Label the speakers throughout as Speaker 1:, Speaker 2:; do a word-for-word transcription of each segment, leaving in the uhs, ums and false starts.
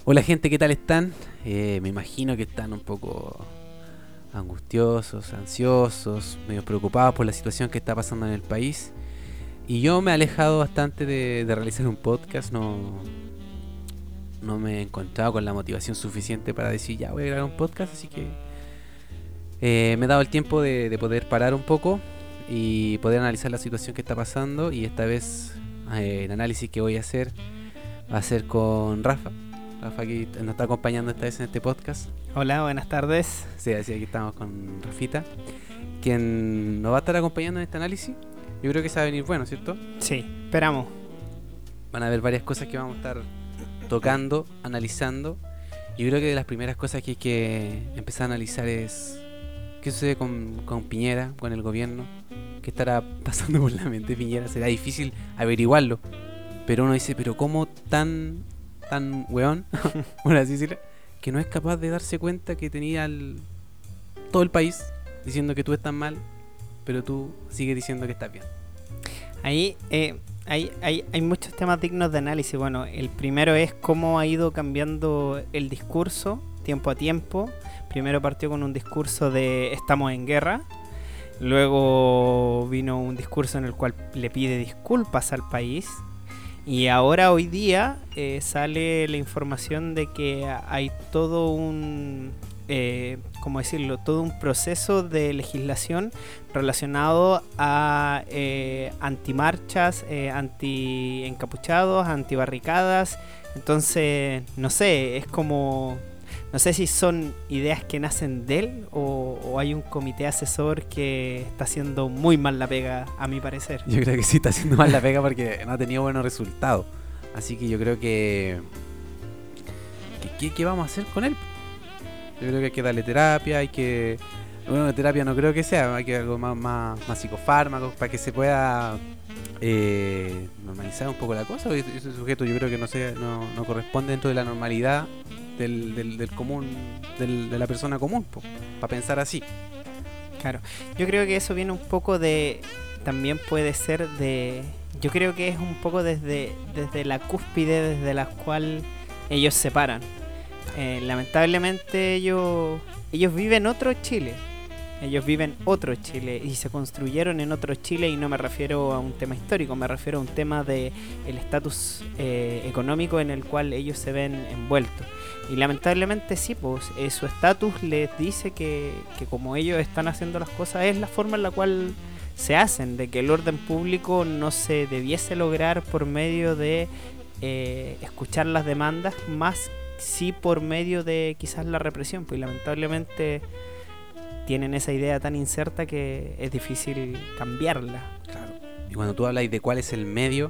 Speaker 1: Hola gente, ¿qué tal están? Eh, me imagino que están un poco angustiosos, ansiosos, medio preocupados por la situación que está pasando en el país. Y yo me he alejado bastante de, de realizar un podcast, no, no me he encontrado con la motivación suficiente para decir ya voy a grabar un podcast, así que eh, me he dado el tiempo de, de poder parar un poco y poder analizar la situación que está pasando. Y esta vez eh, el análisis que voy a hacer va a ser con Rafa. Rafa que nos está acompañando esta vez en este podcast.
Speaker 2: Hola, buenas tardes.
Speaker 1: Sí, así aquí estamos con Rafita, quien nos va a estar acompañando en este análisis. Yo creo que se va a venir bueno, ¿cierto?
Speaker 2: Sí, esperamos.
Speaker 1: Van a haber varias cosas que vamos a estar tocando, analizando. Y yo creo que de las primeras cosas que hay que empezar a analizar es qué sucede con, con Piñera, con el gobierno. ¿Qué estará pasando por la mente de Piñera? Será difícil averiguarlo. Pero uno dice, pero ¿cómo tan, tan weón, por así decirlo, que no es capaz de darse cuenta que tenía el, todo el país diciendo que tú estás mal, pero tú sigues diciendo que estás bien?
Speaker 2: Ahí eh, hay, hay, hay muchos temas dignos de análisis. Bueno, el primero es cómo ha ido cambiando el discurso tiempo a tiempo. Primero partió con un discurso de estamos en guerra. Luego vino un discurso en el cual le pide disculpas al país. Y ahora hoy día eh, sale la información de que hay todo un, eh, ¿cómo decirlo? Todo un proceso de legislación relacionado a eh, antimarchas, eh, anti-encapuchados, antibarricadas. Entonces, no sé, es como... No sé si son ideas que nacen de él o, o hay un comité asesor que está haciendo muy mal la pega, a mi parecer.
Speaker 1: Yo creo que sí está haciendo mal la pega porque no ha tenido buenos resultados. Así que yo creo que... ¿Qué, qué vamos a hacer con él? Yo creo que hay que darle terapia, hay que... Bueno, terapia no creo que sea, hay que algo más, más, más psicofármacos para que se pueda eh, normalizar un poco la cosa. Ese sujeto yo creo que no, sé, no, no corresponde dentro de la normalidad del, del, del común, del, de la persona común, para pensar así.
Speaker 2: Claro, yo creo que eso viene un poco de... También puede ser de... Yo creo que es un poco desde, desde la cúspide desde la cual ellos se paran. Eh, lamentablemente ellos, ellos viven otro Chile. Ellos viven otro Chile y se construyeron en otro Chile, y no me refiero a un tema histórico, me refiero a un tema de el estatus eh, económico en el cual ellos se ven envueltos. Y lamentablemente sí, pues eh, su estatus les dice que, que como ellos están haciendo las cosas es la forma en la cual se hacen, de que el orden público no se debiese lograr por medio de eh, escuchar las demandas, más sí por medio de quizás la represión, pues lamentablemente tienen esa idea tan inserta que es difícil cambiarla.
Speaker 1: Claro. Y cuando tú hablas de cuál es el medio,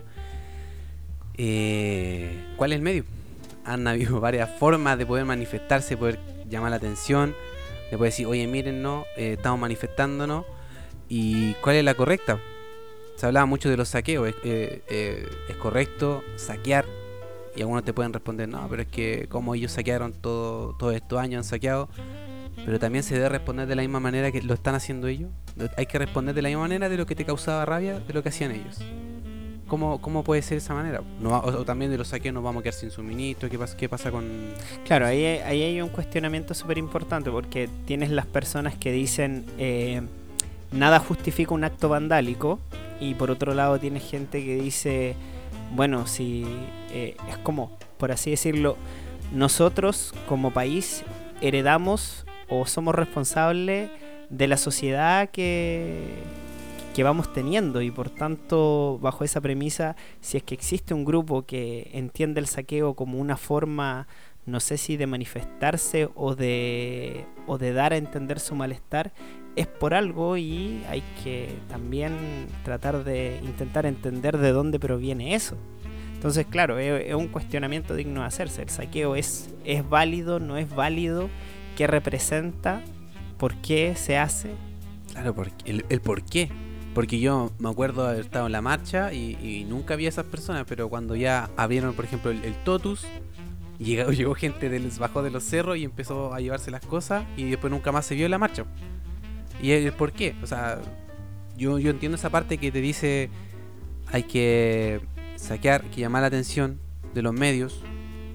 Speaker 1: eh, ¿cuál es el medio? Han habido varias formas de poder manifestarse, poder llamar la atención, de poder decir, oye, miren, no, eh, estamos manifestándonos. ¿Y cuál es la correcta? Se hablaba mucho de los saqueos. ¿Es, eh, eh, ¿es correcto saquear? Y algunos te pueden responder, no, pero es que como ellos saquearon todo, todos estos años, han saqueado. Pero también se debe responder de la misma manera que lo están haciendo ellos. Hay que responder de la misma manera de lo que te causaba rabia de lo que hacían ellos. ¿Cómo, cómo puede ser esa manera? No, o, o también de los saqueos nos vamos a quedar sin suministro. ¿Qué pasa, qué pasa con...?
Speaker 2: Claro, ahí, ahí hay un cuestionamiento súper importante, porque tienes las personas que dicen eh, nada justifica un acto vandálico, y por otro lado tienes gente que dice, bueno, si eh, es como, por así decirlo, nosotros como país heredamos o somos responsables de la sociedad que, que vamos teniendo, y por tanto, bajo esa premisa, si es que existe un grupo que entiende el saqueo como una forma, no sé si de manifestarse o de, o de dar a entender su malestar, es por algo, y hay que también tratar de intentar entender de dónde proviene eso. Entonces, claro, es, es un cuestionamiento digno de hacerse. ¿El saqueo es, es válido, no es válido? ¿Qué representa? ¿Por qué se hace?
Speaker 1: Claro, porque el, el por qué. Porque yo me acuerdo de haber estado en la marcha y, y nunca vi a esas personas, pero cuando ya abrieron, por ejemplo, el, el Totus, llegó, llegó gente del bajó de los cerros y empezó a llevarse las cosas, y después nunca más se vio en la marcha. ¿Y el por qué? O sea, yo, yo entiendo esa parte que te dice hay que saquear, hay que llamar la atención de los medios,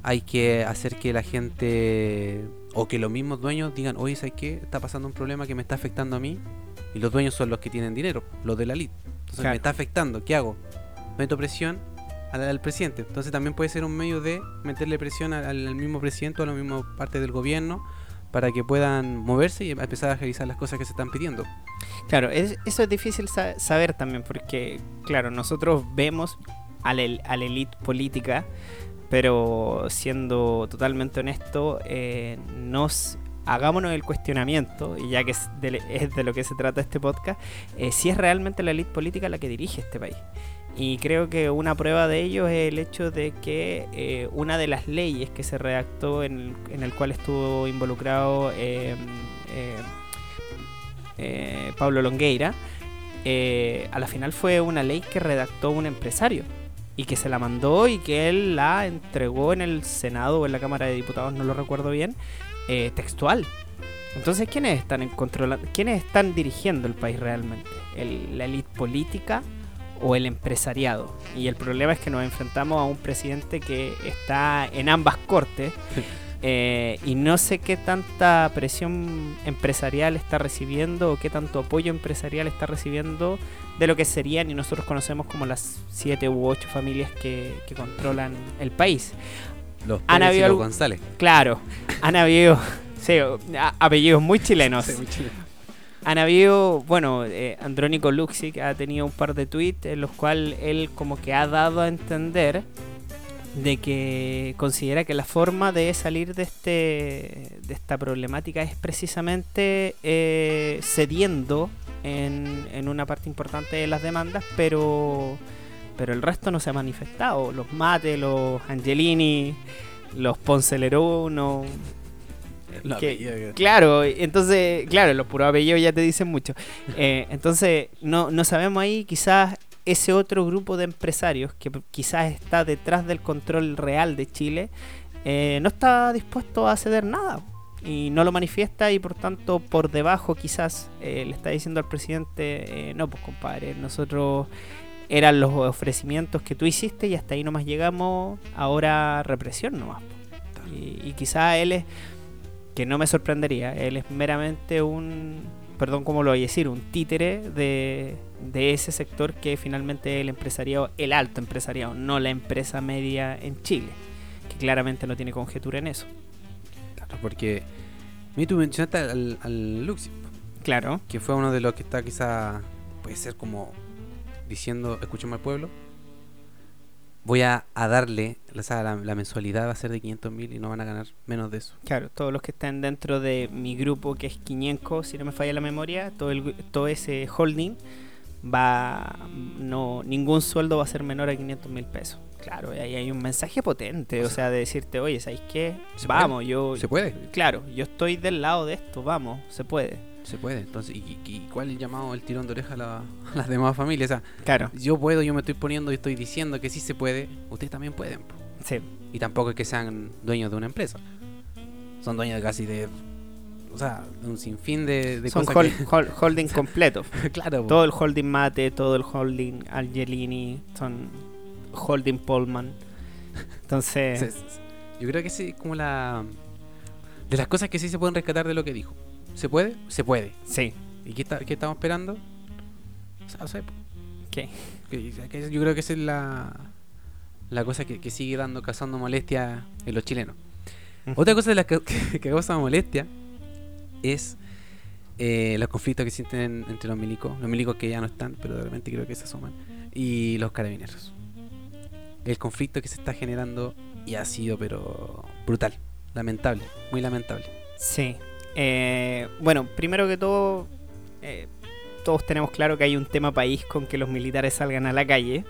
Speaker 1: hay que hacer que la gente o que los mismos dueños digan, oye, ¿sabes qué? Está pasando un problema que me está afectando a mí, y los dueños son los que tienen dinero, los de la elite. Entonces
Speaker 2: Claro.
Speaker 1: me está afectando, ¿qué hago? Meto presión al, al presidente. Entonces también puede ser un medio de meterle presión al, al mismo presidente o a la misma parte del gobierno para que puedan moverse y empezar a realizar las cosas que se están pidiendo.
Speaker 2: Claro, es- eso es difícil sa- saber también porque, claro, nosotros vemos a la, el- a la élite política, pero siendo totalmente honesto, eh, nos hagámonos el cuestionamiento, y ya que es de, es de lo que se trata este podcast, eh, si es realmente la élite política la que dirige este país. Y creo que una prueba de ello es el hecho de que eh, una de las leyes que se redactó en el, en el cual estuvo involucrado eh, eh, eh, Pablo Longueira, eh, a la final fue una ley que redactó un empresario y que se la mandó y que él la entregó en el Senado o en la Cámara de Diputados, no lo recuerdo bien, eh, textual. Entonces, ¿quiénes están en controlando, quiénes están dirigiendo el país realmente? ¿El, la élite política o el empresariado? Y el problema es que nos enfrentamos a un presidente que está en ambas cortes. Eh, y no sé qué tanta presión empresarial está recibiendo o qué tanto apoyo empresarial está recibiendo de lo que serían y nosotros conocemos como las siete u ocho familias que, que controlan el país.
Speaker 1: Los
Speaker 2: Han
Speaker 1: Pérez y
Speaker 2: habido
Speaker 1: los
Speaker 2: algo-
Speaker 1: González.
Speaker 2: Claro, han habido sí, a- apellidos muy chilenos.
Speaker 1: Sí, muy chileno.
Speaker 2: Han habido, bueno, eh, Andrónico Luxic ha tenido un par de tweets en los cuales él como que ha dado a entender de que considera que la forma de salir de este de esta problemática es precisamente eh, cediendo en, en una parte importante de las demandas, pero pero el resto no se ha manifestado. Los Mate, los Angelini, los Ponce Lerú, no...
Speaker 1: Los
Speaker 2: que-
Speaker 1: apellidos que-
Speaker 2: Claro, entonces, claro, los puros apellidos ya te dicen mucho. Eh, entonces, no, no sabemos ahí quizás ese otro grupo de empresarios que p- quizás está detrás del control real de Chile, eh, no está dispuesto a ceder nada y no lo manifiesta y por tanto por debajo quizás eh, le está diciendo al presidente, eh, no pues compadre, nosotros eran los ofrecimientos que tú hiciste y hasta ahí nomás llegamos, ahora represión nomás. po". Y, y quizás él es, que no me sorprendería, él es meramente un, perdón cómo lo voy a decir, un títere de, de ese sector que finalmente es el empresariado, el alto empresariado, no la empresa media en Chile, que claramente no tiene conjetura en eso.
Speaker 1: Claro, porque mí tú mencionaste al, al Luxi,
Speaker 2: Claro,
Speaker 1: que fue uno de los que está quizá, puede ser como diciendo, escuchemos al pueblo, voy a, a darle, o sea, la, la mensualidad va a ser de quinientos mil y no van a ganar menos de eso.
Speaker 2: claro, todos los que estén dentro de mi grupo que es Quiñenco, si no me falla la memoria, todo, el, todo ese holding va, no, ningún sueldo va a ser menor a quinientos mil pesos. Claro, ahí hay un mensaje potente,
Speaker 1: O
Speaker 2: o
Speaker 1: sea,
Speaker 2: sea, de decirte, oye, ¿sabes qué?
Speaker 1: ¿se
Speaker 2: Vamos, yo...
Speaker 1: ¿Se puede?
Speaker 2: Claro, yo estoy del lado de esto, vamos, se puede.
Speaker 1: Se puede. Entonces, ¿y, y- y cuál es el llamado, el tirón de oreja a, la- a las demás familias? O sea,
Speaker 2: Claro,
Speaker 1: yo puedo, yo me estoy poniendo y estoy diciendo que sí se puede, ustedes también pueden. po.
Speaker 2: sí,
Speaker 1: Y tampoco es que sean dueños de una empresa. Son dueños de casi de... O sea, de un sinfín de, de
Speaker 2: son
Speaker 1: cosas
Speaker 2: hol- hol- holding completo.
Speaker 1: que... claro, po.
Speaker 2: Todo el holding Mate, todo el holding Angelini, son holding Pullman. Entonces,
Speaker 1: Se- se- yo creo que sí, como la... De las cosas que sí se pueden rescatar de lo que dijo. ¿Se puede? Se puede.
Speaker 2: sí,
Speaker 1: ¿Y qué, está, qué estamos esperando? O sea, no sé, po.
Speaker 2: ¿qué?
Speaker 1: Que- que yo creo que esa es la, la cosa que, que sigue dando, causando molestia en los chilenos.
Speaker 2: Ujú.
Speaker 1: Otra cosa de las que, que, que causa molestia es eh, los conflictos que sienten entre los milicos, los milicos que ya no están, pero de repente creo que se asoman, y los carabineros. El conflicto que se está generando y ha sido, pero brutal, lamentable, muy lamentable.
Speaker 2: Sí. Eh, bueno, primero que todo, eh, todos tenemos claro que hay un tema país con que los militares salgan a la calle.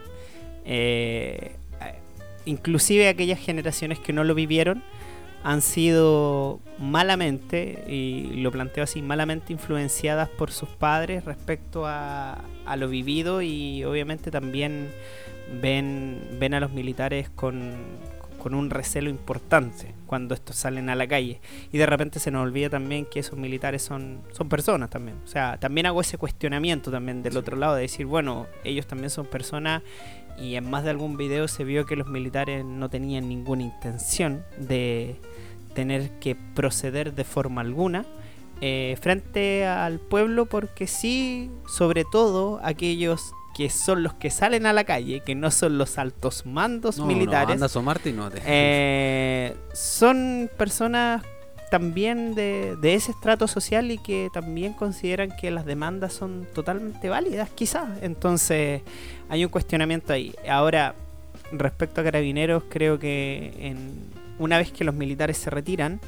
Speaker 2: Eh, eh, inclusive aquellas generaciones que no lo vivieron han sido malamente, y lo planteo así, malamente influenciadas por sus padres respecto a, a lo vivido y obviamente también ven, ven a los militares con, con un recelo importante cuando estos salen a la calle. Y de repente se nos olvida también que esos militares son, son personas también. O sea, también hago ese cuestionamiento también del otro lado, de decir, bueno, ellos también son personas, y en más de algún video se vio que los militares no tenían ninguna intención de tener que proceder de forma alguna eh, frente al pueblo, porque sí, sobre todo aquellos que son los que salen a la calle, que no son los altos mandos
Speaker 1: no,
Speaker 2: militares,
Speaker 1: no, anda a asomarte y no te...
Speaker 2: eh, son personas también de, de ese estrato social, y que también consideran que las demandas son totalmente válidas, quizás. Entonces hay un cuestionamiento ahí. Ahora, respecto a Carabineros, creo que en, una vez que los militares se retiran,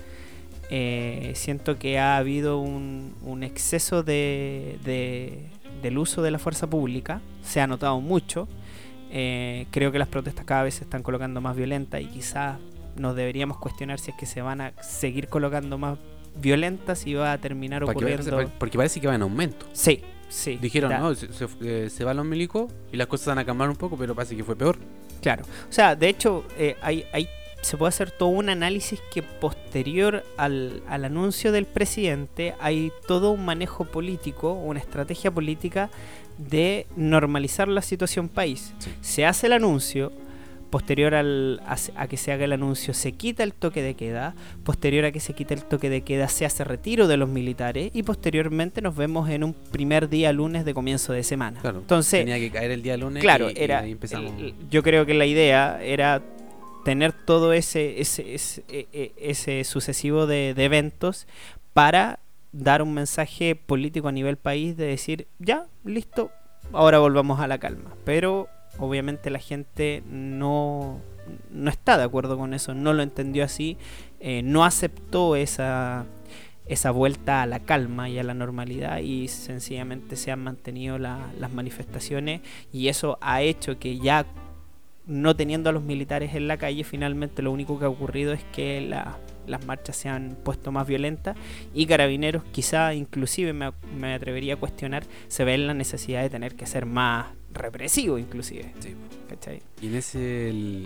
Speaker 2: eh, siento que ha habido un, un exceso de, de, del uso de la fuerza pública. Se ha notado mucho. Eh, creo que las protestas cada vez se están colocando más violentas, y quizás nos deberíamos cuestionar si es que se van a seguir colocando más violentas y va a terminar
Speaker 1: Porque
Speaker 2: ocurriendo...
Speaker 1: parece, porque parece que va en aumento.
Speaker 2: Sí, sí.
Speaker 1: Dijeron,
Speaker 2: da-
Speaker 1: no, se, se, eh, se van los milicos y las cosas van a calmar un poco, pero parece que fue peor.
Speaker 2: Claro. O sea, de hecho, eh, hay, hay, se puede hacer todo un análisis que posterior al, al anuncio del presidente hay todo un manejo político, una estrategia política de normalizar la situación país.
Speaker 1: Sí.
Speaker 2: Se hace el anuncio, posterior al, a, a que se haga el anuncio se quita el toque de queda, posterior a que se quita el toque de queda se hace retiro de los militares, y posteriormente nos vemos en un primer día lunes de comienzo de semana.
Speaker 1: Claro,
Speaker 2: Entonces,
Speaker 1: tenía que caer el día lunes.
Speaker 2: claro,
Speaker 1: y,
Speaker 2: era,
Speaker 1: y ahí empezamos.
Speaker 2: el- yo creo que la idea era tener todo ese ese, ese, e- e- ese sucesivo de, de eventos para dar un mensaje político a nivel país, de decir, ya, listo, ahora volvamos a la calma. Pero obviamente la gente no, no está de acuerdo con eso, no lo entendió así, eh, no aceptó esa, esa vuelta a la calma y a la normalidad, y sencillamente se han mantenido la- las manifestaciones, y eso ha hecho que, ya no teniendo a los militares en la calle, finalmente lo único que ha ocurrido es que la- las marchas se han puesto más violentas, y Carabineros, quizá inclusive me, me atrevería a cuestionar, se ve en la necesidad de tener que ser más represivo inclusive.
Speaker 1: Sí.
Speaker 2: ¿Cachai?
Speaker 1: Y en ese... el-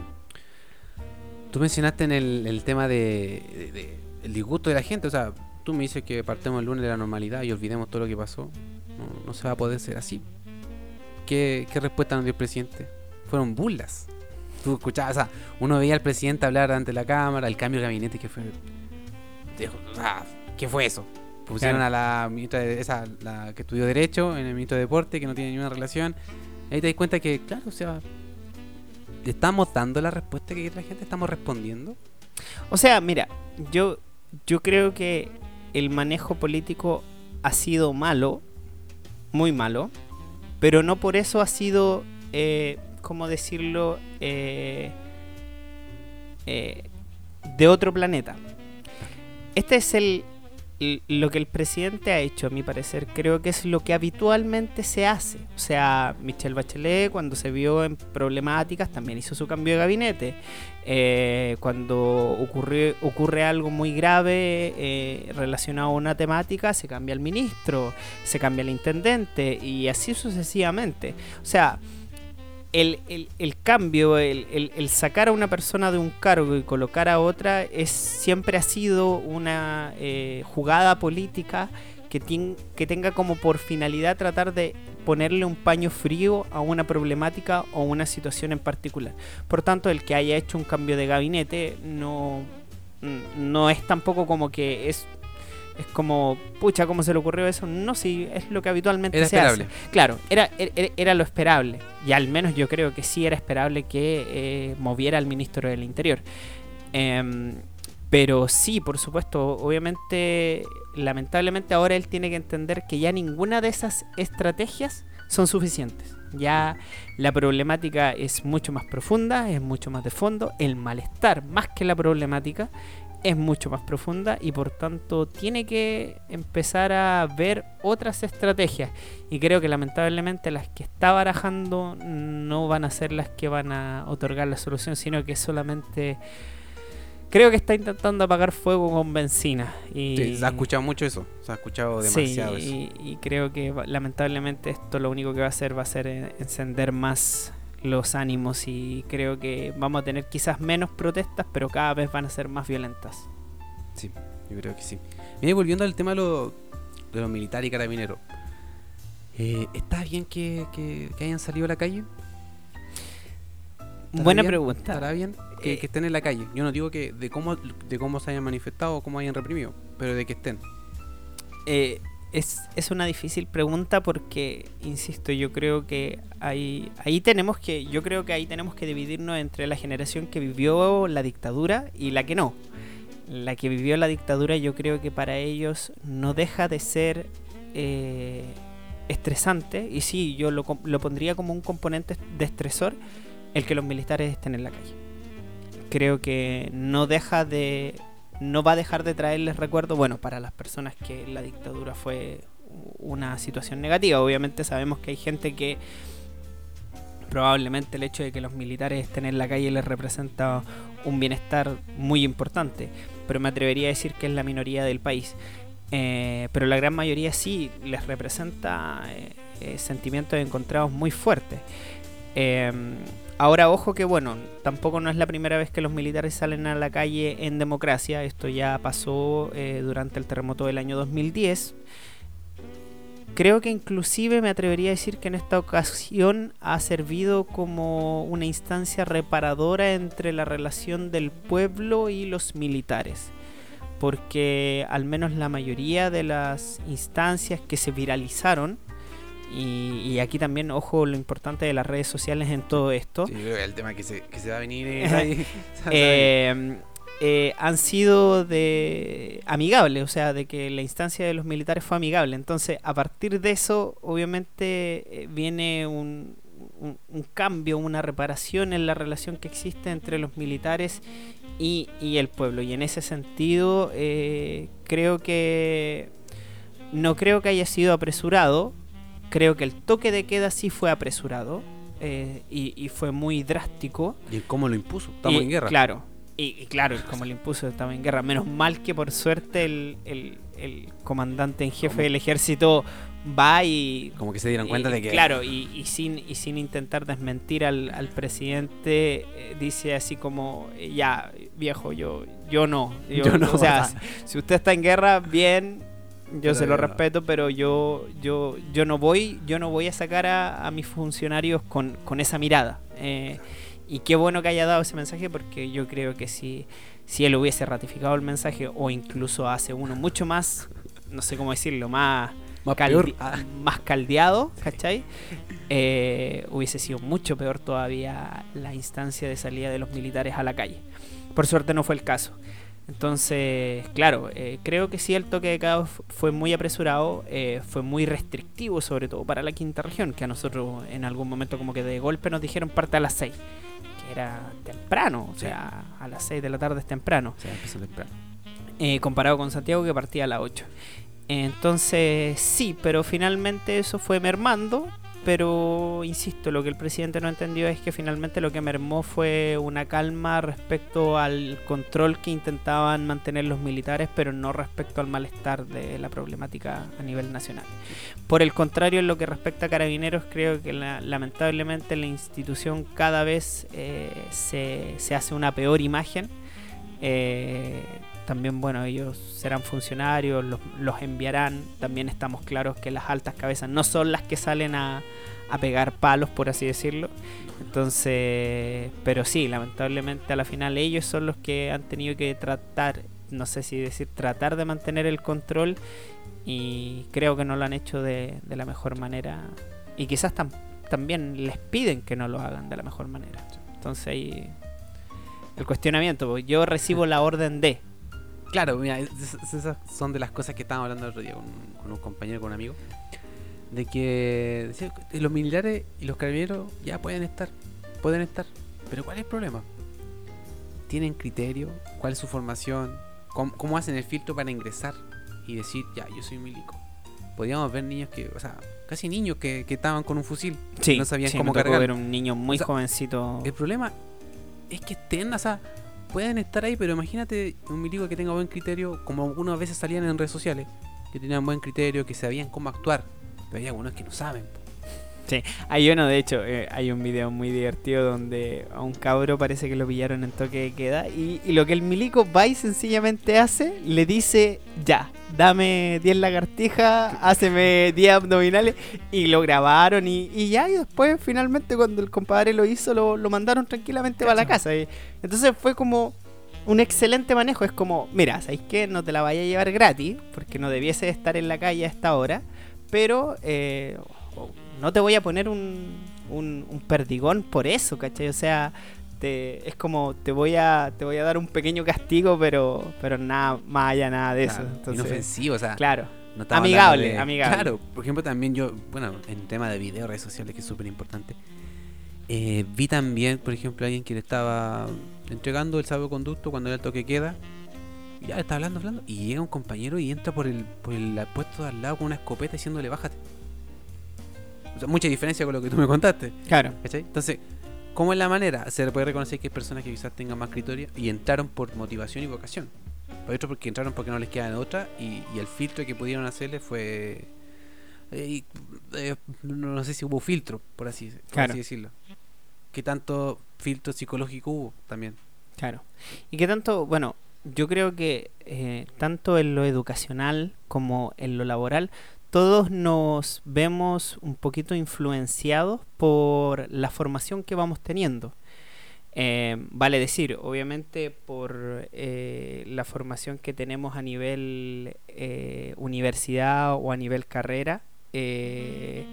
Speaker 1: Tú mencionaste en el, el tema de, de- de el disgusto de la gente. O sea, tú me dices que partemos el lunes de la normalidad y olvidemos todo lo que pasó. No, no se va a poder ser así. ¿Qué, qué respuesta nos dio el presidente? Fueron burlas. Tú escuchabas, o sea, uno veía al presidente hablar ante la cámara, el cambio de gabinete que fue... Dijo, o sea, ¿qué fue eso? Pusieron
Speaker 2: Claro.
Speaker 1: a la ministra de, esa, la que estudió Derecho, en el ministro de Deporte, que no tiene ninguna relación. Ahí te das cuenta que, claro, o sea, ¿le estamos dando la respuesta que la gente estamos respondiendo?
Speaker 2: O sea, mira, yo, yo creo que el manejo político ha sido malo, muy malo, pero no por eso ha sido, eh, ¿cómo decirlo?, eh, eh, de otro planeta. Este es el, l- lo que el presidente ha hecho, a mi parecer. Creo que es lo que habitualmente se hace. O sea, Michelle Bachelet, cuando se vio en problemáticas, también hizo su cambio de gabinete. Eh, cuando ocurre, ocurre algo muy grave eh, relacionado a una temática, se cambia el ministro, se cambia el intendente, y así sucesivamente. O sea, el, el, el cambio, el, el, el sacar a una persona de un cargo y colocar a otra, es siempre ha sido una eh, jugada política que, tien- que tenga como por finalidad tratar de ponerle un paño frío a una problemática o una situación en particular. Por tanto, el que haya hecho un cambio de gabinete no, no es tampoco como que es... Es como, pucha, ¿cómo se le ocurrió eso? No, sí, es lo que habitualmente
Speaker 1: Era
Speaker 2: se
Speaker 1: esperable.
Speaker 2: hace. Claro, era, era, era lo esperable. Y al menos yo creo que sí era esperable que eh, moviera al ministro del Interior. Em, pero sí, por supuesto, obviamente, lamentablemente ahora él tiene que entender que ya ninguna de esas estrategias son suficientes. Ya la problemática es mucho más profunda, es mucho más de fondo. El malestar, más que la problemática, es mucho más profunda, y por tanto tiene que empezar a ver otras estrategias, y creo que lamentablemente las que está barajando no van a ser las que van a otorgar la solución, sino que solamente creo que está intentando apagar fuego con benzina. Y
Speaker 1: Sí, se ha escuchado mucho eso. Se ha escuchado demasiado
Speaker 2: sí,
Speaker 1: eso.
Speaker 2: y, y creo que va- lamentablemente esto lo único que va a hacer va a ser eh, encender más los ánimos y creo que vamos a tener quizás menos protestas, pero cada vez van a ser más violentas.
Speaker 1: Sí, yo creo que sí. Mira, volviendo al tema de, lo, de los militares y carabineros, eh, ¿está bien que, que, que hayan salido a la calle?
Speaker 2: Buena
Speaker 1: bien?
Speaker 2: pregunta.
Speaker 1: ¿Estará bien que,
Speaker 2: Eh,
Speaker 1: que estén en la calle? Yo no digo que de cómo de cómo se hayan manifestado o cómo hayan reprimido, pero de que estén.
Speaker 2: Eh, es, es una difícil pregunta porque, insisto, yo creo que ahí, ahí tenemos que, yo creo que ahí tenemos que dividirnos entre la generación que vivió la dictadura y la que no. La que vivió la dictadura, yo creo que para ellos no deja de ser eh, estresante, y sí, yo lo, lo pondría como un componente de estresor el que los militares estén en la calle. Creo que no deja de no va a dejar de traerles recuerdos, bueno, para las personas que la dictadura fue una situación negativa. Obviamente sabemos que hay gente que probablemente el hecho de que los militares estén en la calle les representa un bienestar muy importante, pero me atrevería a decir que es la minoría del país. Eh, pero la gran mayoría sí les representa eh, eh, sentimientos encontrados muy fuertes. Eh, ahora, ojo que bueno, tampoco no es la primera vez que los militares salen a la calle en democracia. Esto ya pasó eh, durante el terremoto del año dos mil diez. Creo que inclusive me atrevería a decir que en esta ocasión ha servido como una instancia reparadora entre la relación del pueblo y los militares, porque al menos la mayoría de las instancias que se viralizaron, y, y aquí también, ojo, lo importante de las redes sociales en todo esto,
Speaker 1: Sí, yo creo que el tema que se, que se va a venir es ahí.
Speaker 2: eh, eh, han sido de amigables, o sea, de que la instancia de los militares fue amigable. Entonces, a partir de eso, obviamente, eh, viene un, un, un cambio, una reparación en la relación que existe entre los militares y, y el pueblo. Y en ese sentido, eh, creo que no creo que haya sido apresurado. Creo que el toque de queda sí fue apresurado, eh, y, y fue muy drástico.
Speaker 1: ¿Y cómo lo impuso? Estamos
Speaker 2: y,
Speaker 1: en guerra.
Speaker 2: Claro, y, y claro, como lo impuso, estaba en guerra. Menos mal que por suerte el, el, el comandante en jefe
Speaker 1: ¿Cómo?
Speaker 2: del ejército va y...
Speaker 1: Como que se dieron cuenta
Speaker 2: y,
Speaker 1: de que...
Speaker 2: Claro, y, y, sin, y sin intentar desmentir al, al presidente, eh, dice así como, eh, ya, viejo, yo, yo no. Yo,
Speaker 1: Yo no.
Speaker 2: O sea, si, si usted está en guerra, bien... Yo
Speaker 1: Pero
Speaker 2: se lo
Speaker 1: yo no.
Speaker 2: respeto, pero yo yo yo no voy yo no voy a sacar a, a mis funcionarios con, con esa mirada. Eh, y qué bueno que haya dado ese mensaje, porque yo creo que si, si él hubiese ratificado el mensaje, o incluso hace uno mucho más, no sé cómo decirlo, más,
Speaker 1: Más
Speaker 2: caldi-
Speaker 1: peor. Ah.
Speaker 2: más caldeado, ¿cachai? Eh, hubiese sido mucho peor todavía la instancia de salida de los militares a la calle. Por suerte no fue el caso. Entonces, claro, eh, creo que sí, el toque de queda f- fue muy apresurado, eh, fue muy restrictivo, sobre todo para la quinta región, que a nosotros en algún momento como que de golpe nos dijeron parte a las seis, que era temprano, o
Speaker 1: Sí.
Speaker 2: sea, a las seis de la tarde es temprano,
Speaker 1: O sea, empezó temprano.
Speaker 2: eh, comparado con Santiago, que partía a las ocho. Entonces, sí, pero finalmente eso fue mermando. Pero, insisto, lo que el presidente no entendió es que finalmente lo que mermó fue una calma respecto al control que intentaban mantener los militares, pero no respecto al malestar de la problemática a nivel nacional. Por el contrario, en lo que respecta a Carabineros, creo que la, lamentablemente la institución cada vez eh, se, se hace una peor imagen. Eh, también, bueno, ellos serán funcionarios, los, los enviarán. También estamos claros que las altas cabezas no son las que salen a, a pegar palos, por así decirlo. Entonces, pero sí, lamentablemente a la final ellos son los que han tenido que tratar, no sé si decir tratar de mantener el control, y creo que no lo han hecho de, de la mejor manera. Y quizás tam, también les piden que no lo hagan de la mejor manera. Entonces ahí el cuestionamiento, pues, yo recibo la orden de...
Speaker 1: Claro, mira, es- es- esas son de las cosas que estábamos hablando el otro día con, con un compañero, con un amigo, de que decía, que los militares y los carabineros ya pueden estar, pueden estar, pero ¿cuál es el problema? ¿Tienen criterio? ¿Cuál es su formación? ¿Cómo, cómo hacen el filtro para ingresar y decir, ya, yo soy milico? Podíamos ver niños que, o sea, casi niños que, que estaban con un fusil,
Speaker 2: Sí,
Speaker 1: no sabían
Speaker 2: sí,
Speaker 1: cómo
Speaker 2: me tocó
Speaker 1: cargar.
Speaker 2: ver un niño muy
Speaker 1: O sea,
Speaker 2: jovencito.
Speaker 1: El problema es que estén, o sea, pueden estar ahí, pero imagínate un milico que tenga buen criterio, como algunas veces salían en redes sociales, que tenían buen criterio, que sabían cómo actuar, pero hay algunos que no saben, po.
Speaker 2: Sí, hay uno, de hecho, eh, hay un video muy divertido donde a un cabro parece que lo pillaron en toque de queda y, y lo que el milico va y sencillamente hace, le dice, ya, dame diez lagartijas, háceme diez abdominales, y lo grabaron y, y ya, y después finalmente cuando el compadre lo hizo, lo, lo mandaron tranquilamente para la casa. Y, entonces fue como un excelente manejo, es como, mira, ¿sabes qué? No te la vaya a llevar gratis, porque no debiese estar en la calle a esta hora, pero... Eh, no te voy a poner un, un, un perdigón por eso, ¿cachai? O sea, te, es como te voy a te voy a dar un pequeño castigo, pero pero nada más allá, nada de
Speaker 1: Claro,
Speaker 2: eso. Entonces,
Speaker 1: inofensivo, o sea,
Speaker 2: claro,
Speaker 1: no estamos
Speaker 2: amigable,
Speaker 1: hablando de-
Speaker 2: amigable.
Speaker 1: Claro, por ejemplo, también yo, bueno, en tema de video, redes sociales, que es súper importante, eh, vi también, por ejemplo, alguien que le estaba entregando el salvoconducto cuando era el toque de queda. Ya le está hablando, hablando, y llega un compañero y entra por el, por el puesto de al lado con una escopeta diciéndole, bájate. O sea, mucha diferencia con lo que tú me contaste,
Speaker 2: Claro,
Speaker 1: ¿cachai? Entonces, ¿cómo es la manera? Se puede reconocer que hay personas que quizás tengan más criterio y entraron por motivación y vocación. Hay otros porque entraron porque no les queda de otra y, y el filtro que pudieron hacerle fue... eh, eh, no, no sé si hubo filtro, por así, por
Speaker 2: Claro.
Speaker 1: así decirlo. ¿Qué tanto filtro psicológico hubo también?
Speaker 2: claro. Y que tanto, bueno, yo creo que eh, tanto en lo educacional como en lo laboral, todos nos vemos un poquito influenciados por la formación que vamos teniendo. Eh, vale decir, obviamente por eh, la formación que tenemos a nivel eh, universidad o a nivel carrera, eh,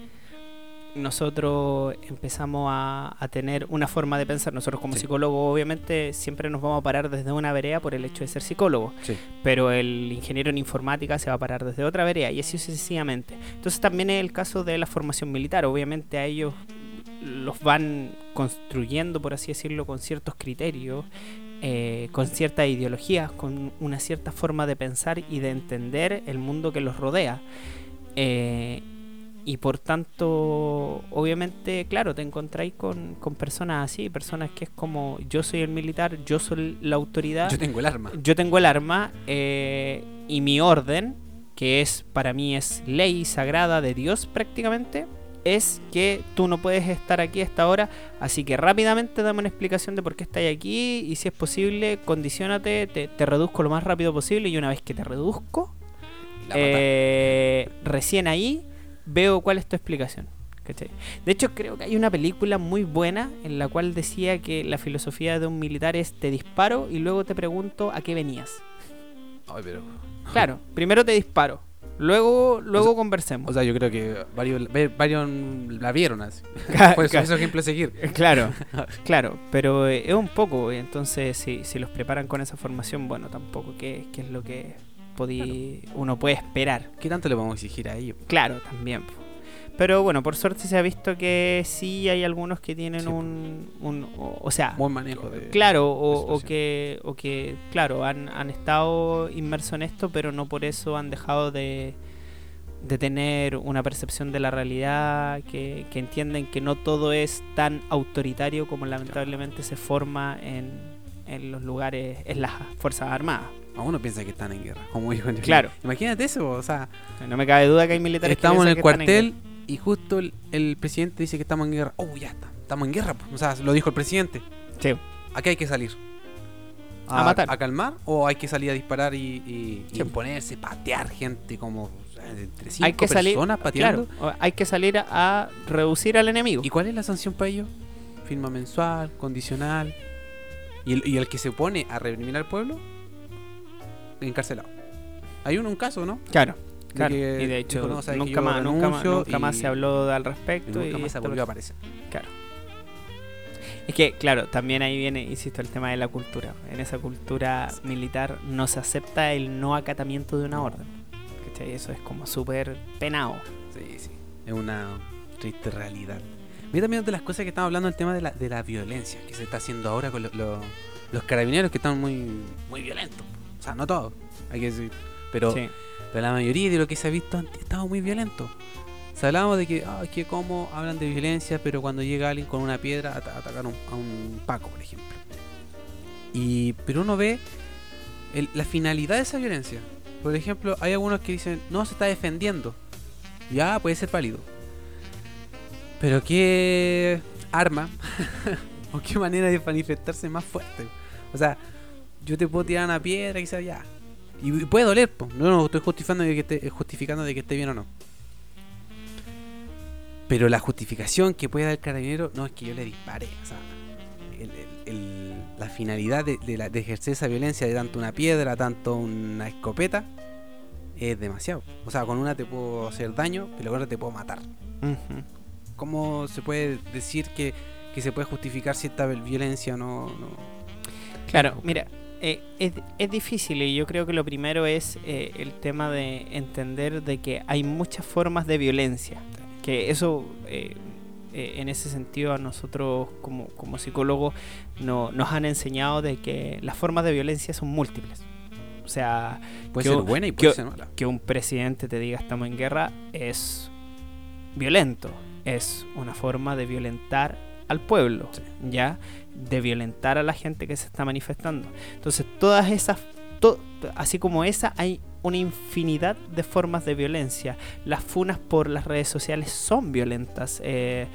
Speaker 2: nosotros empezamos a, a tener una forma de pensar. Nosotros como
Speaker 1: Sí.
Speaker 2: psicólogos obviamente siempre nos vamos a parar desde una vereda por el hecho de ser psicólogos,
Speaker 1: Sí.
Speaker 2: pero el ingeniero en informática se va a parar desde otra vereda y así sucesivamente. Entonces también es el caso de la formación militar. Obviamente a ellos los van construyendo, por así decirlo, con ciertos criterios, eh, con ciertas ideologías, con una cierta forma de pensar y de entender el mundo que los rodea. Eh, y por tanto, obviamente, claro, te encontráis con, con personas así, personas que es como, yo soy el militar, yo soy la autoridad,
Speaker 1: Yo tengo el arma.
Speaker 2: yo tengo el arma, eh, y mi orden, que es para mí es ley sagrada de Dios prácticamente, es que tú no puedes estar aquí a esta hora, así que rápidamente dame una explicación de por qué estás aquí y si es posible, condiciónate, te, te reduzco lo más rápido posible y una vez que te reduzco,
Speaker 1: La
Speaker 2: eh, recién ahí veo cuál es tu explicación. ¿Cachai? De hecho, creo que hay una película muy buena en la cual decía que la filosofía de un militar es te disparo y luego te pregunto a qué venías.
Speaker 1: Ay, pero...
Speaker 2: Claro, primero te disparo, luego luego
Speaker 1: O sea,
Speaker 2: conversemos.
Speaker 1: O sea, yo creo que varios, ve- varios la vieron así.
Speaker 2: Ca-
Speaker 1: Por eso
Speaker 2: ca-
Speaker 1: es ejemplo a seguir.
Speaker 2: Claro, claro, pero eh, es un poco, eh, entonces si, si los preparan con esa formación, bueno, tampoco que, que es lo que podí, uno puede esperar.
Speaker 1: ¿Qué tanto le vamos a exigir a ellos?
Speaker 2: Claro, también. po. Pero bueno, por suerte se ha visto que sí hay algunos que tienen
Speaker 1: Sí, po.
Speaker 2: un, un o, o sea,
Speaker 1: Buen manejo de...
Speaker 2: claro,
Speaker 1: de
Speaker 2: o, o
Speaker 1: situación.
Speaker 2: que o que claro, han, han estado inmersos en esto, pero no por eso han dejado de de tener una percepción de la realidad, que, que entienden que no todo es tan autoritario como lamentablemente se forma en, en los lugares, en las Fuerzas Armadas.
Speaker 1: A uno piensa que están en guerra, como dijo en el
Speaker 2: Claro.
Speaker 1: film. Imagínate eso, o sea,
Speaker 2: No me cabe duda que hay militares
Speaker 1: estamos en
Speaker 2: que
Speaker 1: el
Speaker 2: piensan que están
Speaker 1: cuartel y justo el, el presidente dice que estamos en guerra. Oh, ya está, estamos en guerra, pues. O sea, lo dijo el presidente.
Speaker 2: en guerra. Sí.
Speaker 1: ¿A qué hay que salir?
Speaker 2: A matar.
Speaker 1: ¿A calmar? ¿O hay que salir a disparar y, y, y
Speaker 2: Sí.
Speaker 1: imponerse, patear gente como o sea, entre cinco
Speaker 2: Hay que salir,
Speaker 1: personas pateando?
Speaker 2: claro, o- hay que salir a, a reducir al enemigo.
Speaker 1: ¿Y cuál es la sanción para ellos? Firma mensual, condicional. Y el, y el que se opone a reprimir al pueblo, encarcelado. Hay uno, un caso, ¿no?
Speaker 2: Claro,
Speaker 1: De
Speaker 2: claro.
Speaker 1: que
Speaker 2: Y de hecho,
Speaker 1: dijo, no, ¿sabes qué?
Speaker 2: nunca,
Speaker 1: Yo
Speaker 2: más, nunca, más,
Speaker 1: renuncio
Speaker 2: nunca más
Speaker 1: y-
Speaker 2: se habló al
Speaker 1: Y
Speaker 2: respecto.
Speaker 1: nunca
Speaker 2: y
Speaker 1: más se
Speaker 2: esta
Speaker 1: volvió a
Speaker 2: persona-
Speaker 1: aparecer.
Speaker 2: Claro. Es que, claro, también ahí viene, insisto, el tema de la cultura. En esa cultura militar no se acepta el no acatamiento de una orden. ¿Cachai? Eso es como súper penado.
Speaker 1: Sí, sí. Es una triste realidad. Mira también de las cosas que estamos hablando, el tema de la, de la violencia que se está haciendo ahora con lo- lo- los carabineros que están muy, muy violentos. O sea, no todos, hay que decir. Pero,
Speaker 2: Sí.
Speaker 1: pero la mayoría de lo que se ha visto han estado muy violentos. Se hablaba de que, ah, que cómo hablan de violencia, pero cuando llega alguien con una piedra a ata- atacar a un, a un Paco, por ejemplo. Y, pero uno ve el- la finalidad de esa violencia. Por ejemplo, hay algunos que dicen, no, se está defendiendo. Ya, puede ser válido. Pero qué arma o qué manera de manifestarse más fuerte. O sea, yo te puedo tirar una piedra quizás ya. Y puede doler, po. No, no estoy justificando de que esté, justificando de que esté bien o no. Pero la justificación que puede dar el carabinero no es que yo le dispare. O sea, el, el, el, la finalidad de, de, la, de ejercer esa violencia de tanto una piedra, tanto una escopeta, es demasiado. O sea, con una te puedo hacer daño, pero con otra te puedo matar.
Speaker 2: Uh-huh.
Speaker 1: ¿Cómo se puede decir que, que se puede justificar cierta violencia o no, no?
Speaker 2: Claro, mira, eh, es, es difícil y yo creo que lo primero es eh, el tema de entender de que hay muchas formas de violencia. Que eso, eh, eh, en ese sentido, a nosotros como, como psicólogos no, nos han enseñado de que las formas de violencia son múltiples. O sea,
Speaker 1: puede ser buena y puede
Speaker 2: que,
Speaker 1: ser mala.
Speaker 2: Que un presidente te diga estamos en guerra es violento. Es una forma de violentar al pueblo, sí. ¿Ya? De violentar a la gente que se está manifestando. Entonces, todas esas, to, así como esa, hay una infinidad de formas de violencia. Las funas por las redes sociales son violentas. Eh,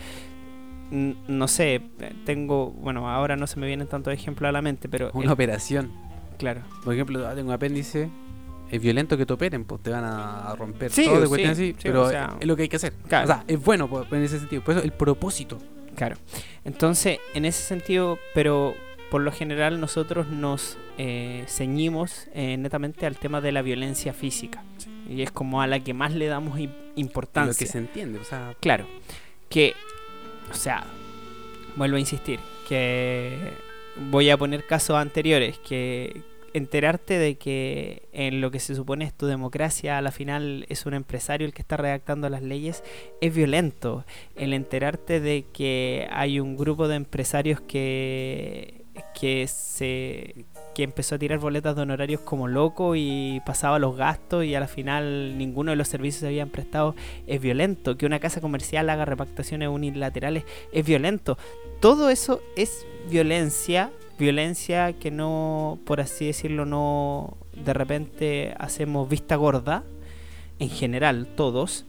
Speaker 2: n- no sé, tengo, bueno, ahora no se me vienen tantos ejemplos a la mente, pero...
Speaker 1: Una
Speaker 2: el,
Speaker 1: operación.
Speaker 2: Claro.
Speaker 1: Por ejemplo, tengo un apéndice. Es violento que te operen, pues te van a romper
Speaker 2: sí,
Speaker 1: todo de
Speaker 2: sí,
Speaker 1: cuestiones así,
Speaker 2: sí,
Speaker 1: pero
Speaker 2: o sea,
Speaker 1: es lo que hay que hacer.
Speaker 2: Claro.
Speaker 1: O sea, es bueno pues, en ese sentido. Por eso el propósito.
Speaker 2: Claro. Entonces, en ese sentido, pero por lo general nosotros nos eh, ceñimos eh, netamente al tema de la violencia física. Sí. Y es como a la que más le damos importancia.
Speaker 1: Lo que se entiende, o sea...
Speaker 2: Claro. Que, o sea, vuelvo a insistir, que voy a poner casos anteriores, que... enterarte de que en lo que se supone es tu democracia, a la final es un empresario el que está redactando las leyes, es violento. El enterarte de que hay un grupo de empresarios que que se que empezó a tirar boletas de honorarios como loco y pasaba los gastos y a la final ninguno de los servicios se habían prestado, es violento. Que una casa comercial haga repactaciones unilaterales es violento. Todo eso es violencia. Violencia que no, por así decirlo, no de repente hacemos vista gorda, en general todos,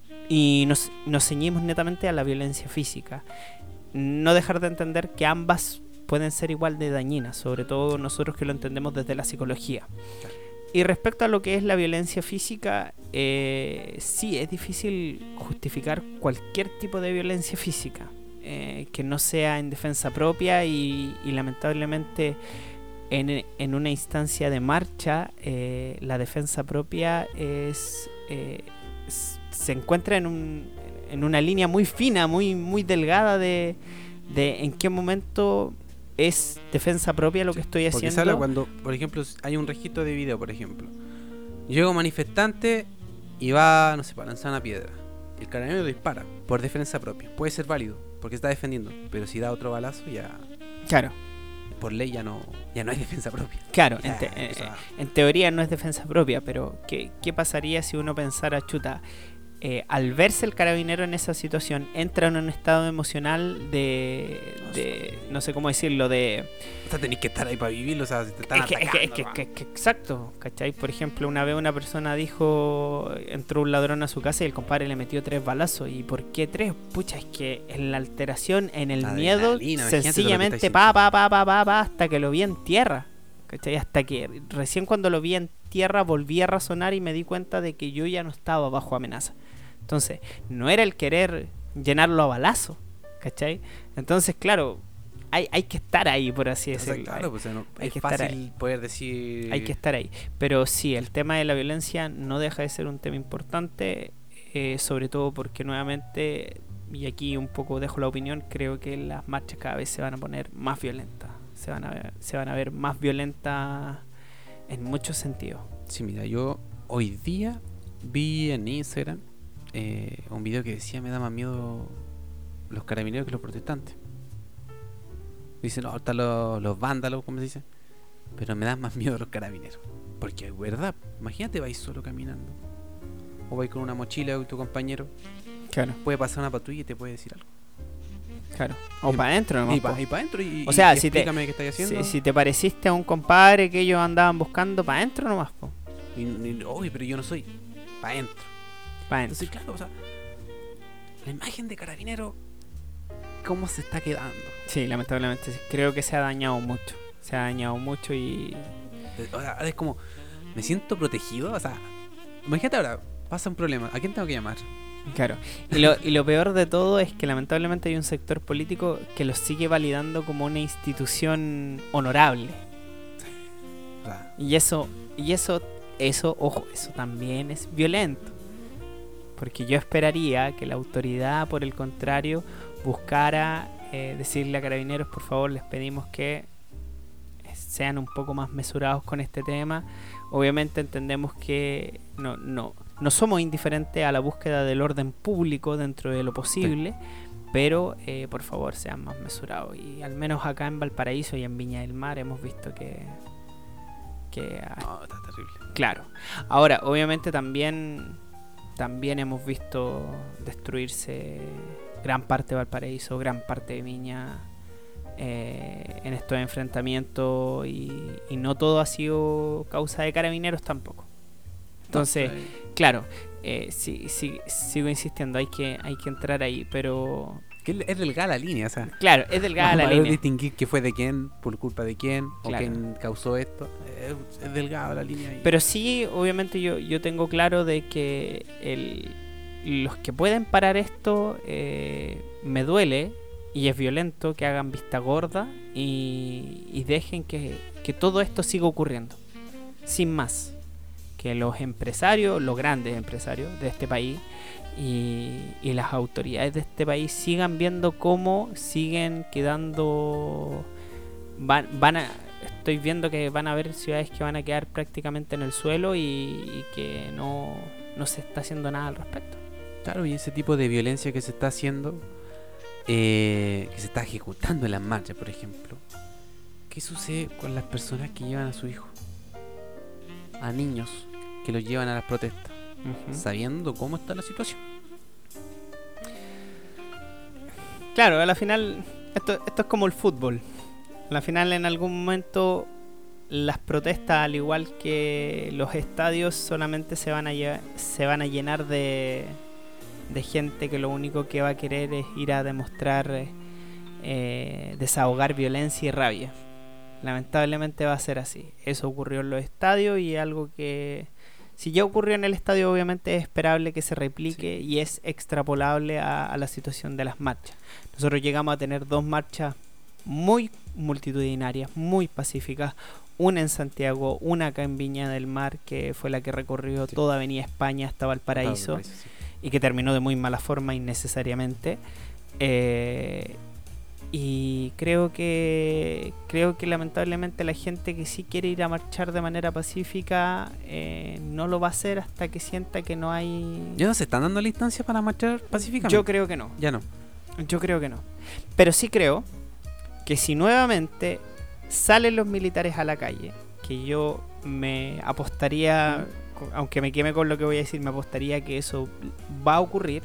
Speaker 2: y nos, nos ceñimos netamente a la violencia física. No dejar de entender que ambas pueden ser igual de dañinas, sobre todo nosotros que lo entendemos desde la psicología. Y respecto a lo que es la violencia física, eh, sí, es difícil justificar cualquier tipo de violencia física. Eh, que no sea en defensa propia y, y lamentablemente en, en una instancia de marcha eh, la defensa propia es, eh, es se encuentra en, un, en una línea muy fina, muy, muy delgada de, de en qué momento es defensa propia lo que estoy haciendo.
Speaker 1: Porque sale cuando, por ejemplo, hay un registro de video, por ejemplo, llega un manifestante y va, no sé, para lanzar una piedra. El carabinero dispara por defensa propia. Puede ser válido, porque está defendiendo. Pero si da otro balazo, ya...
Speaker 2: Claro.
Speaker 1: Por ley ya no ya no es defensa propia.
Speaker 2: Claro,
Speaker 1: ya,
Speaker 2: en, te,
Speaker 1: o sea,
Speaker 2: en teoría no es defensa propia, pero ¿qué, qué pasaría si uno pensara, chuta, eh, al verse el carabinero en esa situación, entra en un estado emocional de... de no sé cómo decirlo, de...
Speaker 1: O sea, tenés que estar ahí para vivirlo, o sea, si te están
Speaker 2: es que,
Speaker 1: atacando.
Speaker 2: Es que, es que, que, que, exacto, ¿cachai? Por ejemplo, una vez una persona dijo, entró un ladrón a su casa y el compadre le metió tres balazos. ¿Y por qué tres? Pucha, es que en la alteración, en el miedo, sencillamente pa, pa, pa, pa, pa, pa, hasta que lo vi en tierra. ¿Cachai? Hasta que recién cuando lo vi en tierra volví a razonar y me di cuenta de que yo ya no estaba bajo amenaza. Entonces, no era el querer llenarlo a balazo, ¿cachai? Entonces, claro, hay, hay que estar ahí, por así decirlo.
Speaker 1: Claro, pues no,
Speaker 2: hay
Speaker 1: es
Speaker 2: que
Speaker 1: fácil
Speaker 2: estar ahí.
Speaker 1: Poder decir...
Speaker 2: Hay que estar ahí. Pero sí, el tema de la violencia no deja de ser un tema importante, eh, sobre todo porque nuevamente, y aquí un poco dejo la opinión, creo que las marchas cada vez se van a poner más violentas. Se van a ver, se van a ver más violentas en muchos sentidos.
Speaker 1: Sí, mira, yo hoy día vi en Instagram eh, un video que decía me da más miedo los carabineros que los protestantes. Dicen, no, están los, los vándalos, como se dice, pero me dan más miedo los carabineros. Porque es verdad, imagínate, vais solo caminando o vais con una mochila y tu compañero.
Speaker 2: Claro.
Speaker 1: Puede pasar una patrulla y te puede decir algo.
Speaker 2: Claro. O para adentro nomás.
Speaker 1: Y para pa adentro y,
Speaker 2: o sea,
Speaker 1: y
Speaker 2: si
Speaker 1: explícame
Speaker 2: te,
Speaker 1: qué estás haciendo.
Speaker 2: Si, si te pareciste a un compadre que ellos andaban buscando, para adentro nomás, po.
Speaker 1: Y, y, oye, pero yo no soy. Para adentro.
Speaker 2: Para adentro.
Speaker 1: Entonces, claro, o sea, la imagen de Carabinero, ¿cómo se está quedando?
Speaker 2: Sí, lamentablemente creo que se ha dañado mucho. Se ha dañado mucho y...
Speaker 1: Ahora, ahora es como, me siento protegido, o sea, imagínate ahora, pasa un problema, ¿a quién tengo que llamar?
Speaker 2: Claro, y lo, y lo peor de todo es que lamentablemente hay un sector político que los sigue validando como una institución honorable.
Speaker 1: O sea,
Speaker 2: Y eso, y eso, eso, ojo, eso también es violento. Porque yo esperaría que la autoridad, por el contrario, buscara eh, decirle a Carabineros, por favor, les pedimos que sean un poco más mesurados con este tema. Obviamente entendemos que no, no, no somos indiferentes a la búsqueda del orden público dentro de lo posible, sí. Pero eh, por favor sean más mesurados. Y al menos acá en Valparaíso y en Viña del Mar hemos visto que... que
Speaker 1: no, está terrible.
Speaker 2: Claro. Ahora, obviamente también, también hemos visto destruirse gran parte de Valparaíso, gran parte de Viña... Eh, en estos enfrentamientos y, y no todo ha sido causa de Carabineros tampoco. Entonces, no, claro, eh, sí, sí, sigo insistiendo, hay que, hay que entrar ahí, pero...
Speaker 1: Que es delgada la línea, o sea...
Speaker 2: Claro, es delgada la línea.
Speaker 1: distinguir qué fue de quién, por culpa de quién,
Speaker 2: claro.
Speaker 1: O quién causó esto, es, es delgada la línea ahí.
Speaker 2: Pero sí, obviamente yo, yo tengo claro de que el, los que pueden parar esto, eh, me duele... Y es violento que hagan vista gorda y, y dejen que, que todo esto siga ocurriendo. Sin más. Que los empresarios, los grandes empresarios de este país y, y las autoridades de este país sigan viendo cómo siguen quedando... Van, van a, estoy viendo que van a haber ciudades que van a quedar prácticamente en el suelo y, y que no, no se está haciendo nada al respecto.
Speaker 1: Claro, y ese tipo de violencia que se está haciendo... Eh, que se está ejecutando en las marchas, por ejemplo. ¿Qué sucede con las personas que llevan a su hijo? A niños que los llevan a las protestas, uh-huh. Sabiendo cómo está la situación.
Speaker 2: Claro, a la final esto, esto es como el fútbol. A la final en algún momento las protestas, al igual que los estadios, solamente se van a, lle- se van a llenar de... de gente que lo único que va a querer es ir a demostrar, eh, desahogar violencia y rabia. Lamentablemente va a ser así. Eso ocurrió en los estadios y algo que, si ya ocurrió en el estadio, obviamente es esperable que se replique, sí. Y es extrapolable a, a la situación de las marchas. Nosotros llegamos a tener dos marchas muy multitudinarias, muy pacíficas. Una en Santiago, una acá en Viña del Mar, que fue la que recorrió, sí. Toda Avenida España hasta Valparaíso. Valparaíso, sí. Y que terminó de muy mala forma innecesariamente. Eh, y creo que creo que lamentablemente la gente que sí quiere ir a marchar de manera pacífica eh, no lo va a hacer hasta que sienta que no hay...
Speaker 1: ¿Ya no se están dando la instancia para marchar pacíficamente?
Speaker 2: Yo creo que no.
Speaker 1: Ya no.
Speaker 2: Yo creo que no. Pero sí creo que si nuevamente salen los militares a la calle, que yo me apostaría... aunque me queme con lo que voy a decir, me apostaría que eso va a ocurrir.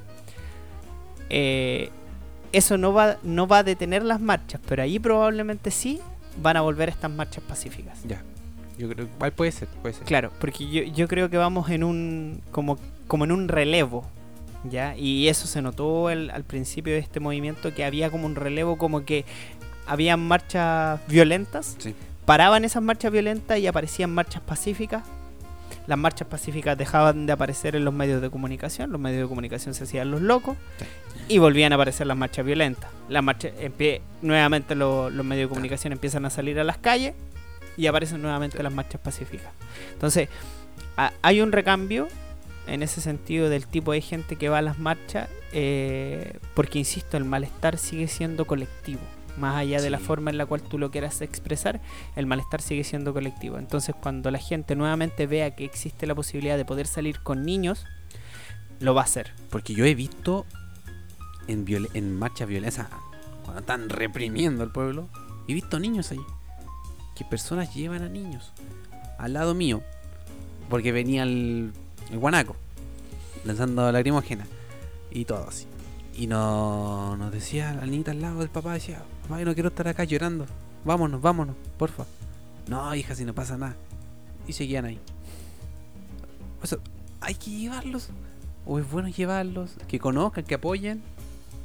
Speaker 2: Eh, eso no va, no va a detener las marchas, pero ahí probablemente sí van a volver estas marchas pacíficas.
Speaker 1: Ya, yo creo que puede ser, puede ser.
Speaker 2: Claro, porque yo, yo creo que vamos en un como, como en un relevo, ¿ya? Y eso se notó el, al principio de este movimiento, que había como un relevo, como que habían marchas violentas,
Speaker 1: sí. Paraban
Speaker 2: esas marchas violentas y aparecían marchas pacíficas. Las marchas pacíficas dejaban de aparecer en los medios de comunicación, los medios de comunicación se hacían los locos, sí. Y volvían a aparecer las marchas violentas. Las marchas, empie, nuevamente lo, los medios de comunicación empiezan a salir a las calles y aparecen nuevamente, sí. Las marchas pacíficas. Entonces, a, hay un recambio en ese sentido del tipo de gente que va a las marchas, eh, porque insisto, el malestar sigue siendo colectivo. Más allá de, sí. La forma en la cual tú lo quieras expresar, el malestar sigue siendo colectivo. Entonces, cuando la gente nuevamente vea que existe la posibilidad de poder salir con niños, lo va a hacer.
Speaker 1: Porque yo he visto en, viol- en marchas violentas, cuando están reprimiendo al pueblo, he visto niños ahí. Que personas llevan a niños al lado mío, porque venía el, el guanaco lanzando lacrimógena y todo así. Y no, nos decía la niñita al lado del papá, decía: papá, yo no quiero estar acá llorando, vámonos, vámonos, porfa. No, hija, si no pasa nada. Y seguían ahí. O sea, hay que llevarlos, o es bueno llevarlos, que conozcan, que apoyen,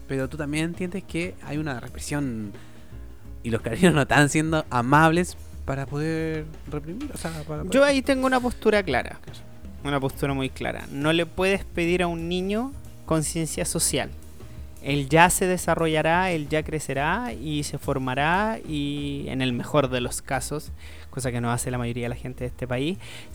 Speaker 1: pero tú también entiendes que hay una represión y los carabineros no están siendo amables para poder reprimir. O sea, para poder...
Speaker 2: Yo ahí tengo una postura clara, una postura muy clara. No le puedes pedir a un niño conciencia social. Él ya se desarrollará, él ya crecerá y se formará y en el mejor de los casos, cosa que no hace la mayoría de la gente de este país,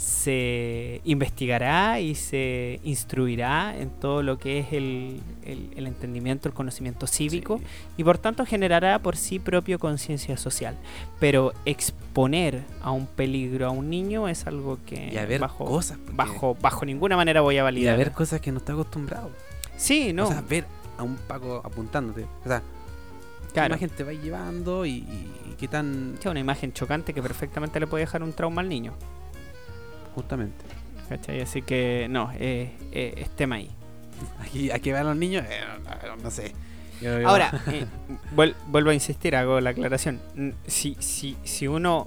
Speaker 2: se investigará y se instruirá en todo lo que es el, el, el entendimiento, el conocimiento cívico, sí. Y por tanto generará por sí propio conciencia social. Pero exponer a un peligro a un niño es algo que
Speaker 1: y a ver
Speaker 2: bajo,
Speaker 1: cosas,
Speaker 2: bajo, bajo ninguna manera voy a validar.
Speaker 1: Y a ver cosas que no está acostumbrado.
Speaker 2: Sí, no.
Speaker 1: O sea, ver a un Paco apuntándote. O sea,
Speaker 2: claro.
Speaker 1: ¿Qué imagen te va llevando y, y, y qué tan...?
Speaker 2: Es una imagen chocante que perfectamente le puede dejar un trauma al niño.
Speaker 1: Justamente.
Speaker 2: ¿Cachai? Así que, no, eh, eh, es tema ahí.
Speaker 1: Aquí, aquí van los niños, eh, no, no sé. Yo, yo...
Speaker 2: Ahora, eh, vuel, vuelvo a insistir, hago la aclaración. Si, si, si uno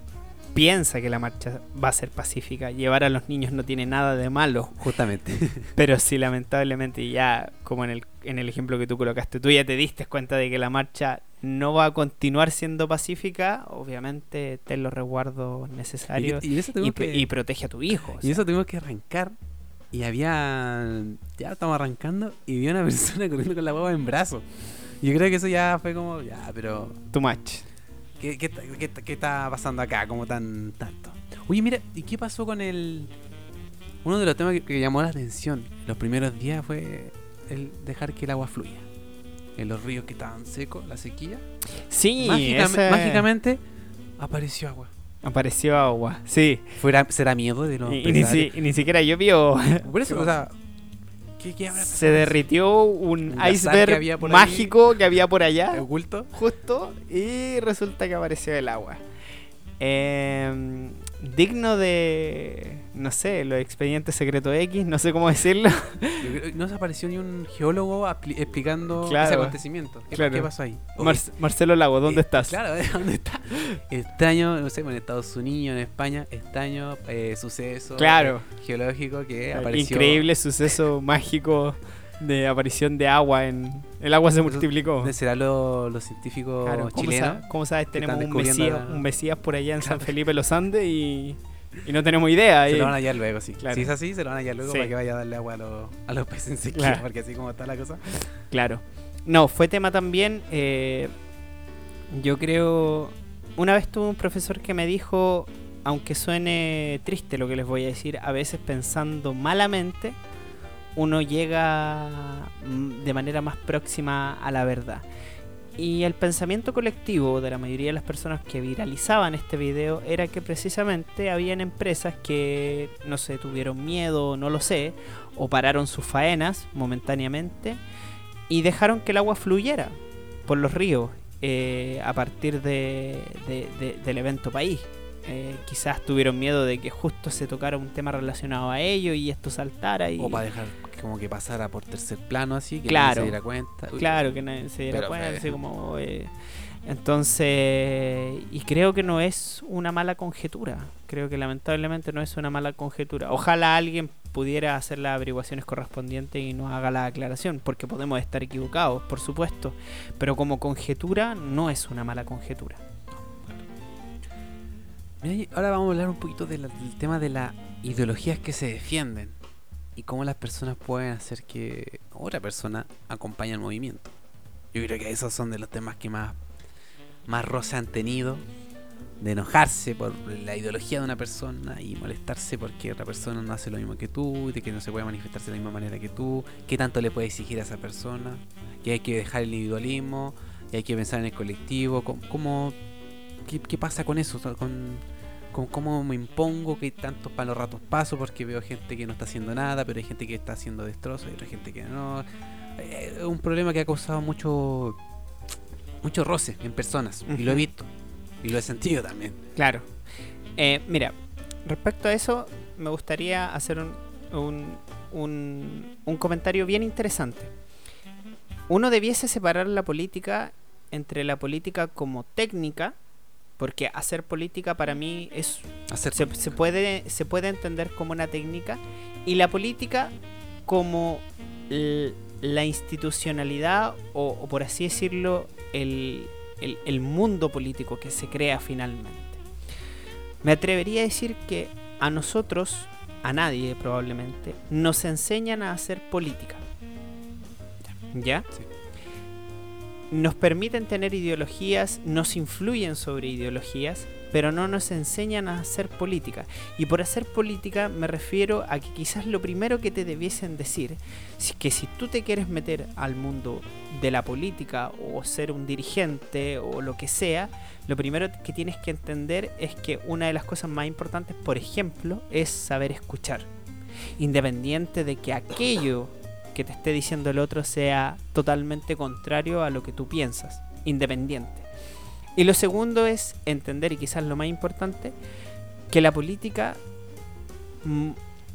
Speaker 2: piensa que la marcha va a ser pacífica, llevar a los niños no tiene nada de malo.
Speaker 1: Justamente.
Speaker 2: Pero si lamentablemente ya, como en el, en el ejemplo que tú colocaste, tú ya te diste cuenta de que la marcha no va a continuar siendo pacífica, obviamente ten los resguardos necesarios
Speaker 1: y, y, eso
Speaker 2: y,
Speaker 1: que,
Speaker 2: y protege a tu hijo.
Speaker 1: Y sea. Eso tuvimos que arrancar y había... Ya estamos arrancando y vi una persona corriendo con la guagua en brazos. Yo creo que eso ya fue como... Ya, pero...
Speaker 2: Too much.
Speaker 1: ¿Qué, qué, qué, qué está pasando acá? Como tan tanto. Oye, mira, ¿y qué pasó con el...? Uno de los temas que, que llamó la atención los primeros días fue el dejar que el agua fluya. En los ríos que estaban secos, la sequía.
Speaker 2: Sí,
Speaker 1: Mágica,
Speaker 2: ese...
Speaker 1: mágicamente apareció agua.
Speaker 2: Apareció agua, sí.
Speaker 1: ¿Fuera, ¿Será miedo de los
Speaker 2: y, y, ni si, y ni siquiera llovió.
Speaker 1: Por eso, o sea... ¿Qué, qué
Speaker 2: se derritió un, un iceberg que mágico ahí, que había por allá.
Speaker 1: Oculto.
Speaker 2: Justo. Y resulta que apareció el agua. Eh, digno de... No sé, los expedientes secretos X, no sé cómo decirlo.
Speaker 1: No se apareció ni un geólogo explicando
Speaker 2: claro,
Speaker 1: ese acontecimiento. ¿Qué,
Speaker 2: claro.
Speaker 1: ¿Qué pasó ahí?
Speaker 2: Mar Marcelo Lago, ¿dónde
Speaker 1: eh,
Speaker 2: estás?
Speaker 1: Claro, ¿dónde está? Extraño, no sé, en Estados Unidos, en España, extraño eh, suceso
Speaker 2: claro.
Speaker 1: geológico que apareció.
Speaker 2: Increíble suceso mágico de aparición de agua en... El agua se multiplicó.
Speaker 1: ¿Será lo, los científicos
Speaker 2: claro, ¿cómo
Speaker 1: chilenos?
Speaker 2: Sabes, ¿Cómo sabes? Tenemos un mesías,
Speaker 1: la...
Speaker 2: un mesías por allá en claro. San Felipe Los Andes y... Y no tenemos idea.
Speaker 1: Se
Speaker 2: y...
Speaker 1: lo van a hallar luego, sí.
Speaker 2: Claro.
Speaker 1: Si es así, se lo van a hallar luego sí. Para que vaya a darle agua a los, a los peces en sequía, claro. Porque así como está la cosa.
Speaker 2: Claro. No, fue tema también. Eh, yo creo. Una vez tuve un profesor que me dijo, aunque suene triste lo que les voy a decir, a veces pensando malamente, uno llega de manera más próxima a la verdad. Y el pensamiento colectivo de la mayoría de las personas que viralizaban este video era que precisamente habían empresas que, no sé, tuvieron miedo, no lo sé, o pararon sus faenas momentáneamente y dejaron que el agua fluyera por los ríos eh, a partir de, de, de, del evento país. Eh, quizás tuvieron miedo de que justo se tocara un tema relacionado a ello y esto saltara. Y...
Speaker 1: O para dejar como que pasara por tercer plano así, que
Speaker 2: claro,
Speaker 1: nadie se diera cuenta. Uy,
Speaker 2: claro, que nadie se diera
Speaker 1: pero,
Speaker 2: cuenta.
Speaker 1: Eh.
Speaker 2: Así como, eh, entonces, y creo que no es una mala conjetura. Creo que lamentablemente no es una mala conjetura. Ojalá alguien pudiera hacer las averiguaciones correspondientes y nos haga la aclaración, porque podemos estar equivocados, por supuesto. Pero como conjetura, no es una mala conjetura.
Speaker 1: Ahora vamos a hablar un poquito de la, del tema de las ideologías que se defienden y cómo las personas pueden hacer que otra persona acompañe el movimiento. Yo creo que esos son de los temas que más, más roce han tenido, de enojarse por la ideología de una persona y molestarse porque otra persona no hace lo mismo que tú, de que no se puede manifestarse de la misma manera que tú, qué tanto le puede exigir a esa persona, que hay que dejar el individualismo y hay que pensar en el colectivo, cómo, cómo ¿Qué, ¿Qué pasa con eso? Con, con cómo me impongo, que tantos palos ratos paso, porque veo gente que no está haciendo nada, pero hay gente que está haciendo destrozos y otra gente que no. Es eh, un problema que ha causado mucho mucho roce en personas, uh-huh. Y lo he visto, y lo he sentido también.
Speaker 2: Claro. Eh, mira, respecto a eso, me gustaría hacer un, un, un, un comentario bien interesante. Uno debiese separar la política entre la política como técnica, porque hacer política para mí es
Speaker 1: hacer
Speaker 2: se, se puede se puede entender como una técnica, y la política como l, la institucionalidad o, o por así decirlo, el, el, el mundo político que se crea finalmente. Me atrevería a decir que a nosotros, a nadie probablemente, nos enseñan a hacer política. ¿Ya?
Speaker 1: Sí.
Speaker 2: Nos permiten tener ideologías, nos influyen sobre ideologías, pero no nos enseñan a hacer política. Y por hacer política me refiero a que quizás lo primero que te debiesen decir es que si tú te quieres meter al mundo de la política o ser un dirigente o lo que sea, lo primero que tienes que entender es que una de las cosas más importantes, por ejemplo, es saber escuchar. Independiente de que aquello que te esté diciendo el otro sea totalmente contrario a lo que tú piensas, independiente. Y lo segundo es entender, y quizás lo más importante, que la política m-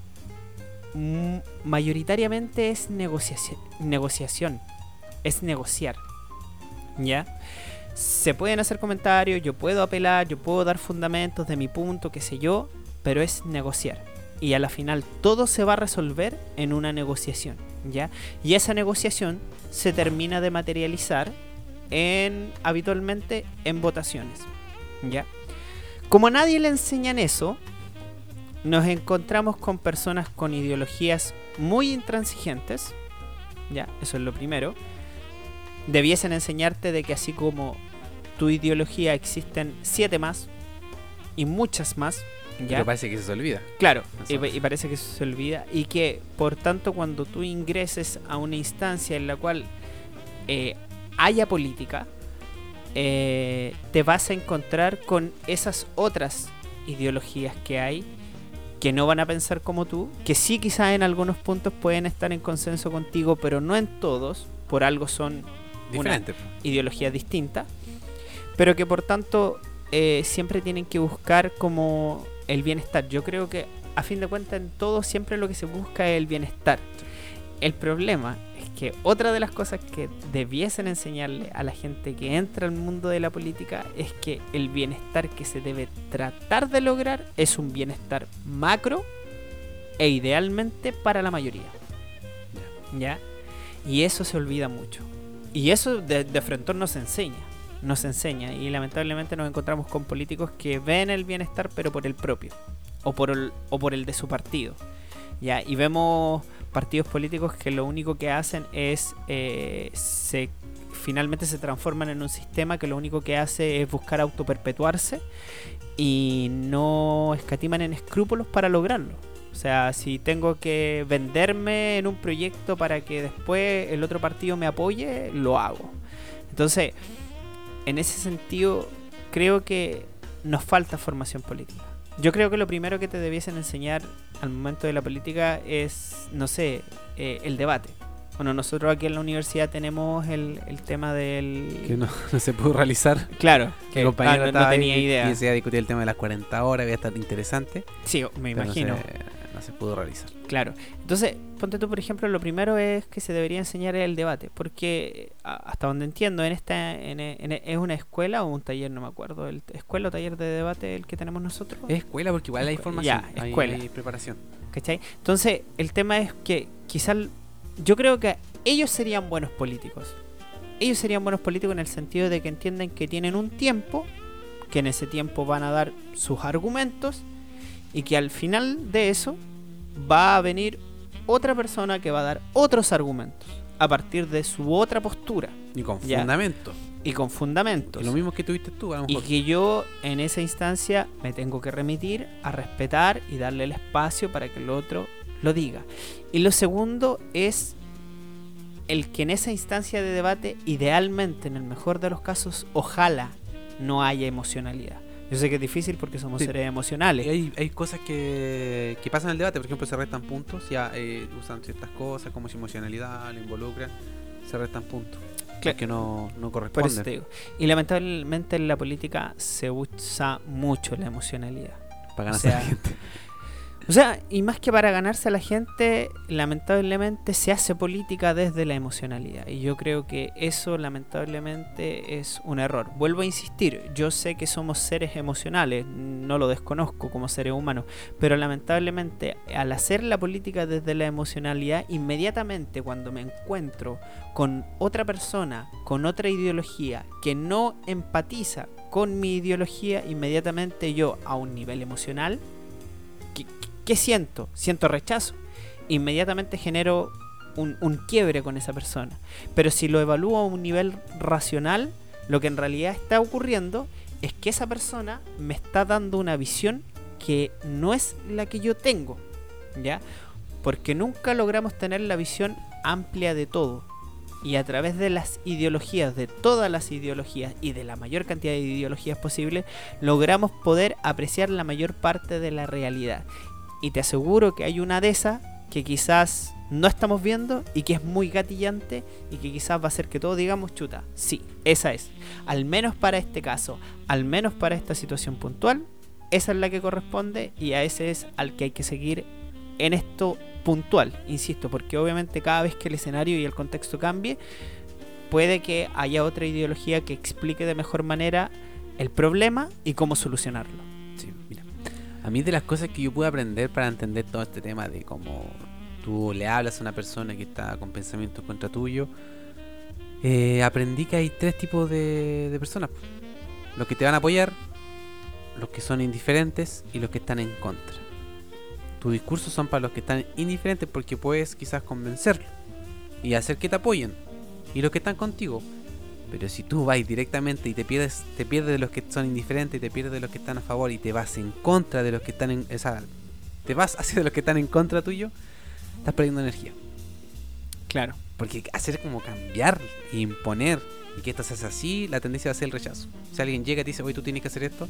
Speaker 2: m- mayoritariamente es negociaci- negociación, es negociar, ¿ya? Se pueden hacer comentarios, yo puedo apelar, yo puedo dar fundamentos de mi punto, qué sé yo, pero es negociar. Y a la final todo se va a resolver en una negociación, ¿ya? Y esa negociación se termina de materializar en habitualmente en votaciones, ¿ya? Como a nadie le enseñan eso, nos encontramos con personas con ideologías muy intransigentes, ¿ya? Eso es lo primero. Debiesen enseñarte de que así como tu ideología existen siete más y muchas más, ¿ya?
Speaker 1: Pero parece que se olvida.
Speaker 2: Claro, y,
Speaker 1: Eso.
Speaker 2: y parece que eso se olvida. Y que, por tanto, cuando tú ingreses a una instancia en la cual eh, haya política, eh, te vas a encontrar con esas otras ideologías que hay, que no van a pensar como tú, que sí quizás en algunos puntos pueden estar en consenso contigo, pero no en todos, por algo son
Speaker 1: Diferente.
Speaker 2: una ideología distinta, pero que por tanto eh, siempre tienen que buscar como el bienestar. Yo creo que a fin de cuentas en todo siempre lo que se busca es el bienestar. El problema es que otra de las cosas que debiesen enseñarle a la gente que entra al mundo de la política es que el bienestar que se debe tratar de lograr es un bienestar macro e idealmente para la mayoría, ¿ya? Y eso se olvida mucho. Y eso de, de frente nos enseña, nos enseña. Y lamentablemente nos encontramos con políticos que ven el bienestar pero por el propio, o por el, o por el de su partido, ¿ya? Y vemos partidos políticos que lo único que hacen es eh, se finalmente se transforman en un sistema que lo único que hace es buscar autoperpetuarse y no escatiman en escrúpulos para lograrlo. O sea, si tengo que venderme en un proyecto para que después el otro partido me apoye, lo hago. Entonces, en ese sentido, creo que nos falta formación política. Yo creo que lo primero que te debiesen enseñar al momento de la política es, no sé, eh, el debate. Bueno, nosotros aquí en la universidad tenemos el, el tema del...
Speaker 1: Que no, no se pudo realizar.
Speaker 2: Claro,
Speaker 1: Que
Speaker 2: que
Speaker 1: el compañero
Speaker 2: ah, no, no
Speaker 1: estaba
Speaker 2: tenía
Speaker 1: ahí
Speaker 2: idea.
Speaker 1: y se iba a discutir el tema de las cuarenta horas, iba a estar interesante.
Speaker 2: Sí, me
Speaker 1: pero
Speaker 2: imagino.
Speaker 1: No se, no se pudo realizar.
Speaker 2: Claro. Entonces, ponte tú, por ejemplo, lo primero es que se debería enseñar el debate, porque a- hasta donde entiendo, en esta en, en- ¿es una escuela o un taller? No me acuerdo. ¿El escuela o taller de debate el que tenemos nosotros?
Speaker 1: Es escuela porque igual hay
Speaker 2: Escue-
Speaker 1: formación,
Speaker 2: ya,
Speaker 1: hay-
Speaker 2: escuela.
Speaker 1: hay preparación.
Speaker 2: ¿Cachai? Entonces, el tema es que quizás yo creo que ellos serían buenos políticos. Ellos serían buenos políticos en el sentido de que entienden que tienen un tiempo, que en ese tiempo van a dar sus argumentos y que al final de eso va a venir otra persona que va a dar otros argumentos a partir de su otra postura
Speaker 1: Y con
Speaker 2: Ya.
Speaker 1: fundamento.
Speaker 2: y con fundamentos.
Speaker 1: Y lo mismo que tuviste tú, a lo
Speaker 2: Y
Speaker 1: mejor.
Speaker 2: que yo en esa instancia me tengo que remitir a respetar y darle el espacio para que el otro lo diga. Y lo segundo es el que en esa instancia de debate, idealmente, en el mejor de los casos, ojalá no haya emocionalidad. Yo sé que es difícil porque somos
Speaker 1: Sí.
Speaker 2: seres
Speaker 1: Y
Speaker 2: emocionales.
Speaker 1: hay, hay cosas que, que pasan en el debate, por ejemplo, se restan puntos, ya eh, usan ciertas cosas como su emocionalidad, lo involucran, se restan puntos.
Speaker 2: Claro.
Speaker 1: Que no, no
Speaker 2: Por eso
Speaker 1: corresponden.
Speaker 2: te digo. Y lamentablemente en la política se usa mucho la emocionalidad.
Speaker 1: Para
Speaker 2: o
Speaker 1: ganarse a la
Speaker 2: sea,
Speaker 1: gente.
Speaker 2: O sea, y más que para ganarse a la gente, lamentablemente se hace política desde la emocionalidad. Y yo creo que eso lamentablemente es un error. Vuelvo a insistir, yo sé que somos seres emocionales, no lo desconozco como seres humanos, pero lamentablemente al hacer la política desde la emocionalidad, inmediatamente cuando me encuentro con otra persona, con otra ideología que no empatiza con mi ideología, inmediatamente yo a un nivel emocional, ¿qué, qué siento? Siento rechazo. Inmediatamente genero un, un quiebre con esa persona. Pero si lo evalúo a un nivel racional, lo que en realidad está ocurriendo es que esa persona me está dando una visión que no es la que yo tengo, ¿ya? Porque nunca logramos tener la visión amplia de todo. Y a través de las ideologías, de todas las ideologías y de la mayor cantidad de ideologías posibles, logramos poder apreciar la mayor parte de la realidad. Y te aseguro que hay una de esas que quizás no estamos viendo y que es muy gatillante y que quizás va a hacer que todos digamos, chuta, sí, esa es. Al menos para este caso, al menos para esta situación puntual, esa es la que corresponde y a ese es al que hay que seguir en esto puntual, insisto, porque obviamente cada vez que el escenario y el contexto cambie, puede que haya otra ideología que explique de mejor manera el problema y cómo solucionarlo.
Speaker 1: Sí, mira, a mí de las cosas que yo pude aprender para entender todo este tema de cómo tú le hablas a una persona que está con pensamientos contra tuyo, eh, aprendí que hay tres tipos de, de personas: los que te van a apoyar, los que son indiferentes y los que están en contra. Tus discursos son para los que están indiferentes porque puedes quizás convencerlos y hacer que te apoyen, y los que están contigo. Pero si tú vas directamente y te pierdes, te pierdes de los que son indiferentes y te pierdes de los que están a favor y te vas en contra de los que están en, o sea, te vas hacia los que están en contra tuyo, estás perdiendo energía.
Speaker 2: Claro.
Speaker 1: Porque hacer como cambiar e imponer y que esto se hace así, la tendencia va a ser el rechazo. Si alguien llega y te dice, oye, tú tienes que hacer esto,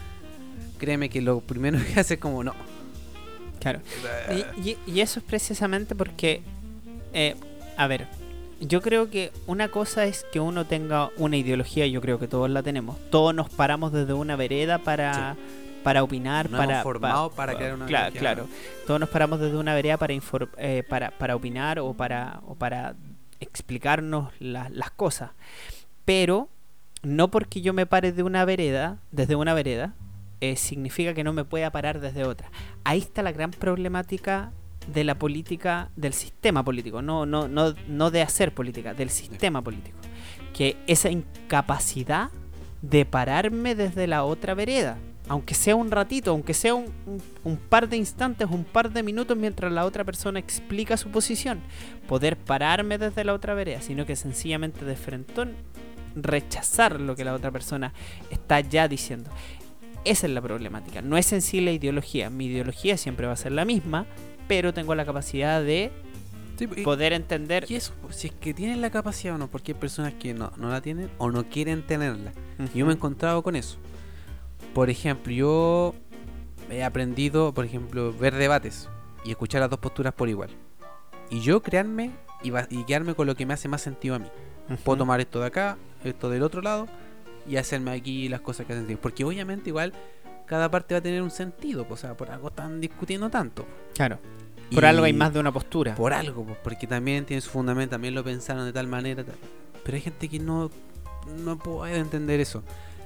Speaker 1: créeme que lo primero que hace es como no.
Speaker 2: Claro. Y, y, y eso es precisamente porque, eh, a ver, yo creo que una cosa es que uno tenga una ideología, yo creo que todos la tenemos. Todos nos paramos desde una vereda para, sí. para opinar,
Speaker 1: nos
Speaker 2: para,
Speaker 1: hemos formado
Speaker 2: pa,
Speaker 1: para
Speaker 2: pa,
Speaker 1: crear una
Speaker 2: claro,
Speaker 1: ideología.
Speaker 2: Claro, todos nos paramos desde una vereda para, infor, eh, para, para opinar o para, o para explicarnos la, las cosas. Pero no porque yo me pare de una vereda, desde una vereda, Eh, significa que no me pueda parar desde otra. Ahí está la gran problemática de la política, del sistema político, no, no, no, no de hacer política, del sistema político. Que esa incapacidad de pararme desde la otra vereda, aunque sea un ratito, aunque sea un, un, un par de instantes, un par de minutos mientras la otra persona explica su posición, poder pararme desde la otra vereda, sino que sencillamente de frentón rechazar lo que la otra persona está ya diciendo. Esa es la problemática. No es en sí la ideología. Mi ideología siempre va a ser la misma, pero tengo la capacidad de sí, y, poder entender.
Speaker 1: Y eso, si es que tienen la capacidad o no, porque hay personas que no, no la tienen o no quieren tenerla. Uh-huh. Yo me he encontrado con eso. Por ejemplo, yo he aprendido, por ejemplo, ver debates y escuchar las dos posturas por igual. Y yo crearme y, va, y quedarme con lo que me hace más sentido a mí. Uh-huh. Puedo tomar esto de acá, esto del otro lado, y hacerme aquí las cosas que hacen sentido. Porque obviamente igual cada parte va a tener un sentido, o sea, por algo están discutiendo tanto.
Speaker 2: Claro. Por y algo hay más de una postura.
Speaker 1: Por algo, porque también tiene su fundamento, también lo pensaron de tal manera. Tal. Pero hay gente que no, no puede entender eso.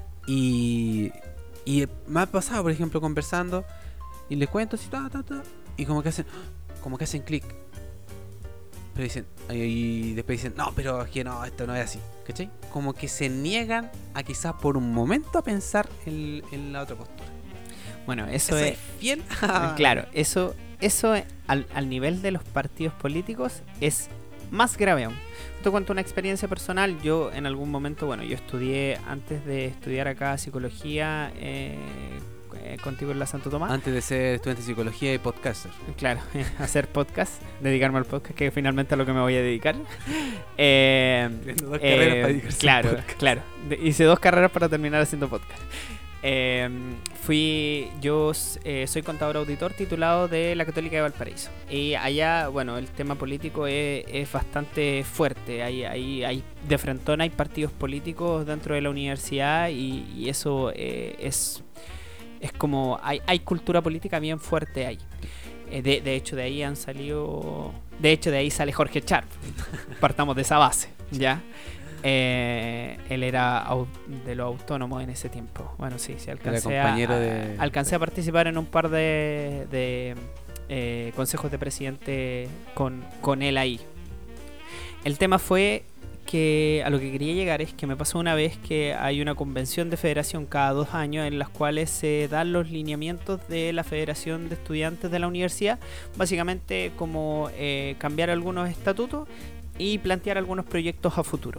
Speaker 1: Y, y me ha pasado, por ejemplo, conversando y les cuento así, ta, ta, ta, y como que hacen, como que hacen clic. Pero dicen, y después dicen, no, pero es que no, esto no es así, ¿cachai? Como que se niegan a quizás por un momento a pensar en, en la otra postura.
Speaker 2: Bueno, eso, eso es,
Speaker 1: es fiel.
Speaker 2: Claro, eso, eso al, al nivel de los partidos políticos es más grave aún. Te cuento una experiencia personal. Yo en algún momento, bueno, yo estudié, antes de estudiar acá psicología, eh, eh, contigo en la Santo Tomás.
Speaker 1: Antes de ser estudiante de psicología y podcaster.
Speaker 2: Claro, hacer podcast, dedicarme al podcast, que finalmente es a lo que me voy a dedicar. Eh,
Speaker 1: dos
Speaker 2: eh,
Speaker 1: carreras para dedicarse
Speaker 2: claro,
Speaker 1: al podcast.
Speaker 2: Claro. Hice dos carreras para terminar haciendo podcast. Eh, fui, yo eh, soy contador auditor titulado de la Católica de Valparaíso. Y allá, bueno, el tema político es, es bastante fuerte. Hay, hay, hay, de frentón hay partidos políticos dentro de la universidad y, y eso eh, es... es como, hay, hay cultura política bien fuerte ahí. Eh, de, de hecho, de ahí han salido, de hecho, de ahí sale Jorge Sharp. Partamos de esa base, ¿ya? Eh, él era au- de los autónomos en ese tiempo. Bueno, sí, sí, alcancé,
Speaker 1: Era compañero
Speaker 2: a, a-
Speaker 1: de-
Speaker 2: alcancé a participar en un par de, de eh, consejos de presidente con, con él ahí. El tema fue que a lo que quería llegar es que me pasó una vez que hay una convención de federación cada dos años en las cuales se dan los lineamientos de la Federación de Estudiantes de la universidad, básicamente como eh, cambiar algunos estatutos y plantear algunos proyectos a futuro.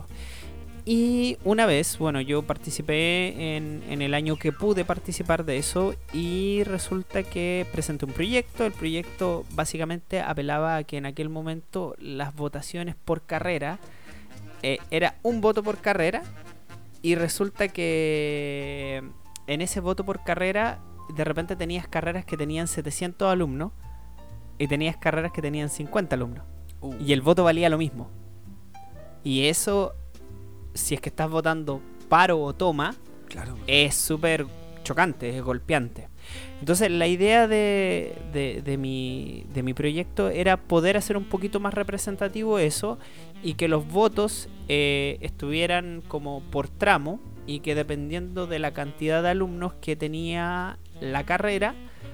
Speaker 2: Y una vez, bueno, yo participé en, en el año que pude participar de eso y resulta que presenté un proyecto. El proyecto básicamente apelaba a que en aquel momento las votaciones por carrera eh, era un voto por carrera y resulta que en ese voto por carrera de repente tenías carreras que tenían setecientos alumnos y tenías carreras que tenían cincuenta alumnos.
Speaker 1: Uh.
Speaker 2: Y el voto valía lo mismo. Y eso, si es que estás votando paro o toma,
Speaker 1: Claro.
Speaker 2: es súper chocante, es golpeante. Entonces la idea de, de, de, mi, de mi proyecto era poder hacer un poquito más representativo eso y que los votos eh, estuvieran como por tramo y que dependiendo de la cantidad de alumnos que tenía la carrera,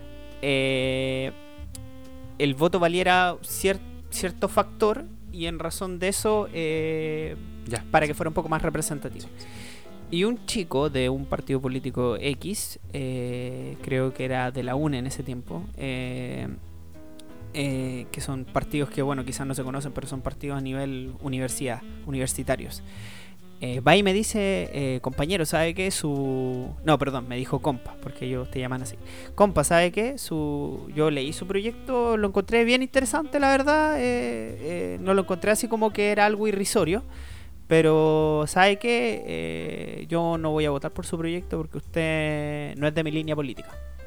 Speaker 2: eh, el voto valiera cier- cierto factor y en razón de eso eh,
Speaker 1: Ya.
Speaker 2: para que fuera un poco más representativo. Y un chico de un partido político X, eh, creo que era de la U N E en ese tiempo, eh, eh, que son partidos que, bueno, quizás no se conocen, pero son partidos a nivel universidad, universitarios. Eh, va y me dice, eh, compañero, ¿sabe qué? Su... No, perdón, me dijo compa, porque ellos te llaman así. Compa, ¿sabe qué? Su... Yo leí su proyecto, lo encontré bien interesante, la verdad. Eh, eh, no lo encontré así como que era algo irrisorio. Pero, ¿sabe qué? Eh, yo no voy a votar por su proyecto porque usted no es de mi línea política.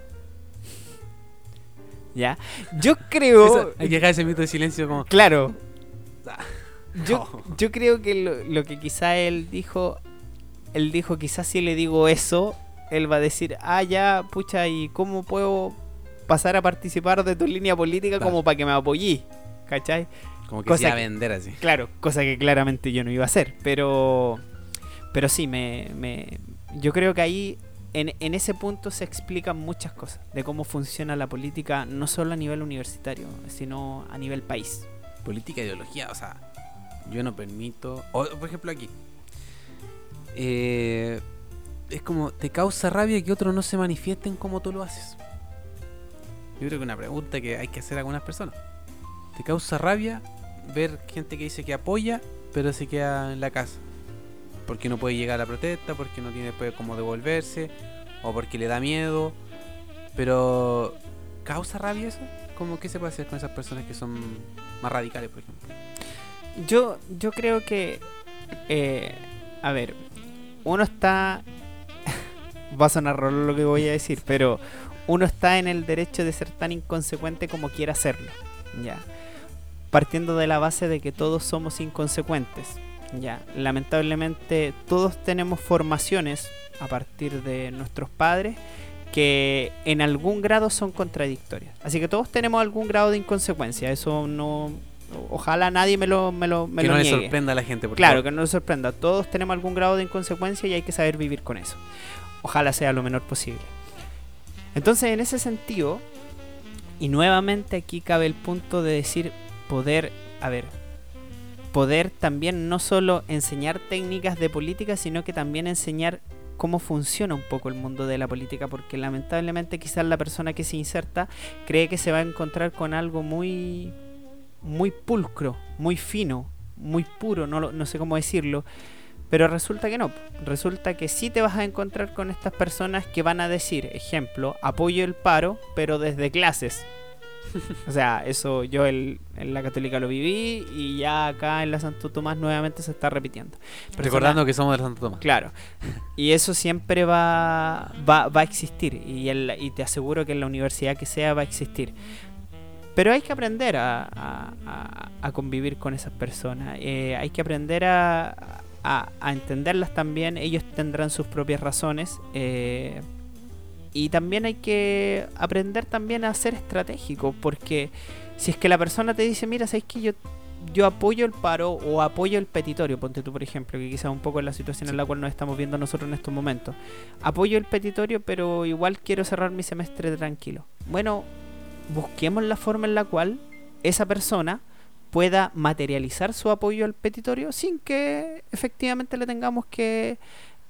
Speaker 2: ¿Ya? Yo creo...
Speaker 1: Eso, hay que dejar ese minuto de silencio como...
Speaker 2: Claro.
Speaker 1: Ah.
Speaker 2: Yo,
Speaker 1: Oh.
Speaker 2: yo creo que lo, lo que quizá él dijo... Él dijo, quizás si le digo eso, él va a decir, ah, ya, pucha, ¿y cómo puedo pasar a participar de tu línea política
Speaker 1: Claro.
Speaker 2: como para que me apoyí? ¿Cachai?
Speaker 1: Como que
Speaker 2: Cosa
Speaker 1: se iba a
Speaker 2: que-
Speaker 1: vender así.
Speaker 2: Claro, cosa que claramente yo no iba a hacer, pero pero sí, me, me yo creo que ahí en, en ese punto se explican muchas cosas de cómo funciona la política, no solo a nivel universitario, sino a nivel país.
Speaker 1: Política, ideología, o sea, yo no permito... O, por ejemplo, aquí. Eh, es como, te causa rabia que otros no se manifiesten como tú lo haces. Yo creo que es una pregunta que hay que hacer a algunas personas. ¿Te causa rabia ver gente que dice que apoya, pero se queda en la casa? Porque no puede llegar a la protesta, porque no tiene después cómo devolverse, o porque le da miedo. Pero, ¿causa rabia eso? ¿Cómo qué se puede hacer con esas personas que son más radicales, por ejemplo?
Speaker 2: Yo yo creo que eh, a ver, uno está va a sonar raro lo que voy a decir, pero uno está en el derecho de ser tan inconsecuente como quiera hacerlo, ya. Partiendo de la base de que todos somos inconsecuentes, ya. Lamentablemente todos tenemos formaciones a partir de nuestros padres que en algún grado son contradictorias. Así que todos tenemos algún grado de inconsecuencia. Eso no... Ojalá nadie me lo, me lo, me
Speaker 1: que
Speaker 2: lo
Speaker 1: no le
Speaker 2: niegue.
Speaker 1: sorprenda a la gente, por
Speaker 2: Claro,
Speaker 1: favor.
Speaker 2: que no nos sorprenda. Todos tenemos algún grado de inconsecuencia y hay que saber vivir con eso. Ojalá sea lo menor posible. Entonces, en ese sentido, y nuevamente aquí cabe el punto de decir poder, a ver, poder también no solo enseñar técnicas de política, sino que también enseñar cómo funciona un poco el mundo de la política, porque lamentablemente quizás la persona que se inserta cree que se va a encontrar con algo muy muy pulcro, muy fino, muy puro, no, lo- no sé cómo decirlo, pero resulta que no, resulta que sí te vas a encontrar con estas personas que van a decir, ejemplo, apoyo el paro, pero desde clases. O sea, eso yo el- en la Católica lo viví y ya acá en la Santo Tomás nuevamente se está repitiendo. Personas-
Speaker 1: Recordando que somos de Santo Tomás.
Speaker 2: Claro. Y eso siempre va, va, va a existir. Y, el- y te aseguro que en la universidad que sea va a existir. Pero hay que aprender a, a- a- a convivir con esas personas. Eh, hay que aprender a, a- a entenderlas también. Ellos tendrán sus propias razones. eh, y también hay que aprender también a ser estratégico, porque si es que la persona te dice, mira, ¿sabes qué? Yo, yo apoyo el paro o apoyo el petitorio, ponte tú por ejemplo, que quizás un poco es la situación en la cual nos estamos viendo nosotros en estos momentos. Apoyo el petitorio, pero igual quiero cerrar mi semestre tranquilo. Bueno, busquemos la forma en la cual esa persona pueda materializar su apoyo al petitorio sin que efectivamente le tengamos que...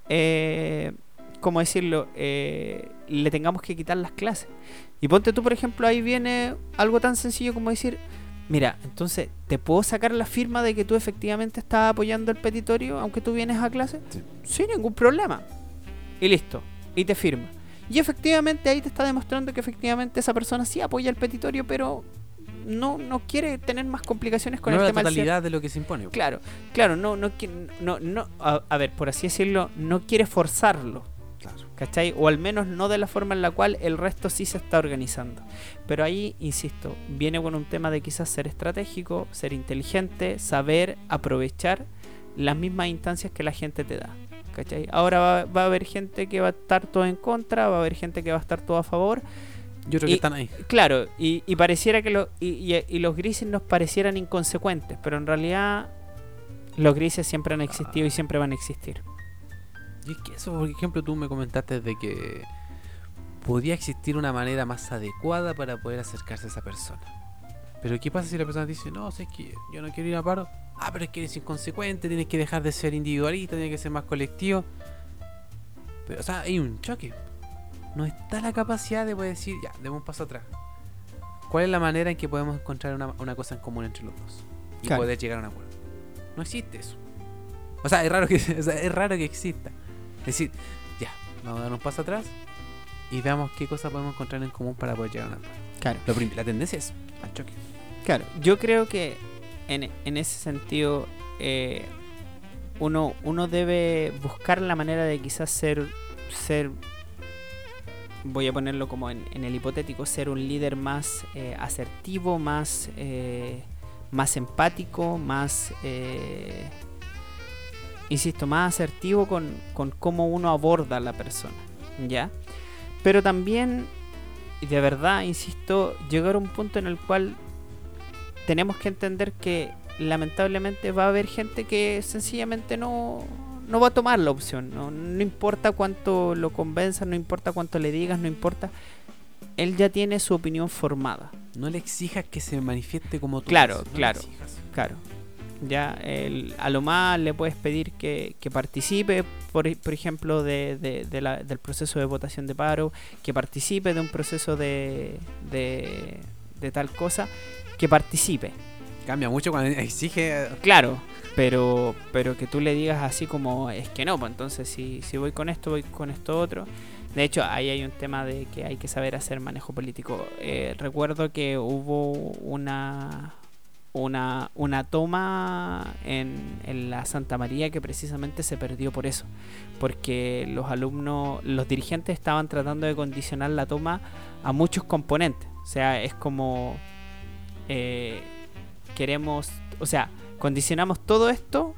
Speaker 2: Eh, ¿cómo decirlo? Eh, le tengamos que quitar las clases. Y ponte tú, por ejemplo, ahí viene algo tan sencillo como decir, mira, entonces, ¿te puedo sacar la firma de que tú efectivamente estás apoyando el petitorio aunque tú vienes a clase?
Speaker 1: Sí.
Speaker 2: Sin ningún problema. Y listo. Y te firma. Y efectivamente ahí te está demostrando que efectivamente esa persona sí apoya el petitorio, pero no, no quiere tener más complicaciones con
Speaker 1: no
Speaker 2: el
Speaker 1: la
Speaker 2: tema del
Speaker 1: totalidad de lo que se impone.
Speaker 2: Claro, claro, no, no, qui- no, no a, a ver, por así decirlo, no quiere forzarlo,
Speaker 1: Claro.
Speaker 2: ¿cachai? O al menos no de la forma en la cual el resto sí se está organizando. Pero ahí, insisto, viene con un tema de quizás ser estratégico, ser inteligente, saber aprovechar las mismas instancias que la gente te da, ¿cachai? Ahora va, va a haber gente que va a estar todo en contra, va a haber gente que va a estar todo a favor.
Speaker 1: Yo creo
Speaker 2: Y-
Speaker 1: que están ahí.
Speaker 2: Claro, y, y pareciera que lo, y, y- y los grises nos parecieran inconsecuentes, pero en realidad los grises siempre han existido y siempre van a existir.
Speaker 1: Y es que eso, por ejemplo, tú me comentaste de que podía existir una manera más adecuada para poder acercarse a esa persona. Pero ¿qué pasa si la persona dice, no, sé que yo no quiero ir a paro? Ah, pero es que eres inconsecuente, tienes que dejar de ser individualista, tienes que ser más colectivo. Pero, o sea, hay un choque. No está la capacidad de poder decir, ya, demos un paso atrás. ¿Cuál es la manera en que podemos encontrar una, una cosa en común entre los dos? Y
Speaker 2: Claro.
Speaker 1: poder llegar a un acuerdo. No existe eso. O sea, es raro que, o sea, es raro que exista. Es decir, ya, vamos a dar un paso atrás y veamos qué cosas podemos encontrar en común para poder llegar a un acuerdo.
Speaker 2: Claro,
Speaker 1: Lo prim- la tendencia es al choque.
Speaker 2: claro. Yo creo que en, en ese sentido eh, uno, uno debe buscar la manera de quizás ser, ser voy a ponerlo como en, en el hipotético, ser un líder más eh, asertivo, más, eh, más empático, más... Eh, insisto, más asertivo con, con cómo uno aborda a la persona, ¿ya? Pero también, y de verdad, insisto, llegar a un punto en el cual tenemos que entender que lamentablemente va a haber gente que sencillamente no, no va a tomar la opción, ¿no? No importa cuánto lo convenzas, no importa cuánto le digas, no importa, él ya tiene su opinión formada.
Speaker 1: No le exijas que se manifieste como tú.
Speaker 2: Claro,
Speaker 1: dices, no le
Speaker 2: claro.
Speaker 1: exijas.
Speaker 2: Claro. Ya el, a lo más le puedes pedir que, que participe, por, por ejemplo, de, de, de la, del proceso de votación de paro, que participe de un proceso de, de, de tal cosa, que participe.
Speaker 1: Cambia mucho cuando exige.
Speaker 2: Claro, pero pero que tú le digas así como, es que no, pues entonces si, si voy con esto, voy con esto otro. De hecho, ahí hay un tema de que hay que saber hacer manejo político. Eh, recuerdo que hubo una... Una, una toma en, en la Santa María que precisamente se perdió por eso, porque los alumnos, los dirigentes estaban tratando de condicionar la toma a muchos componentes. O sea, es como eh, queremos, o sea, condicionamos todo esto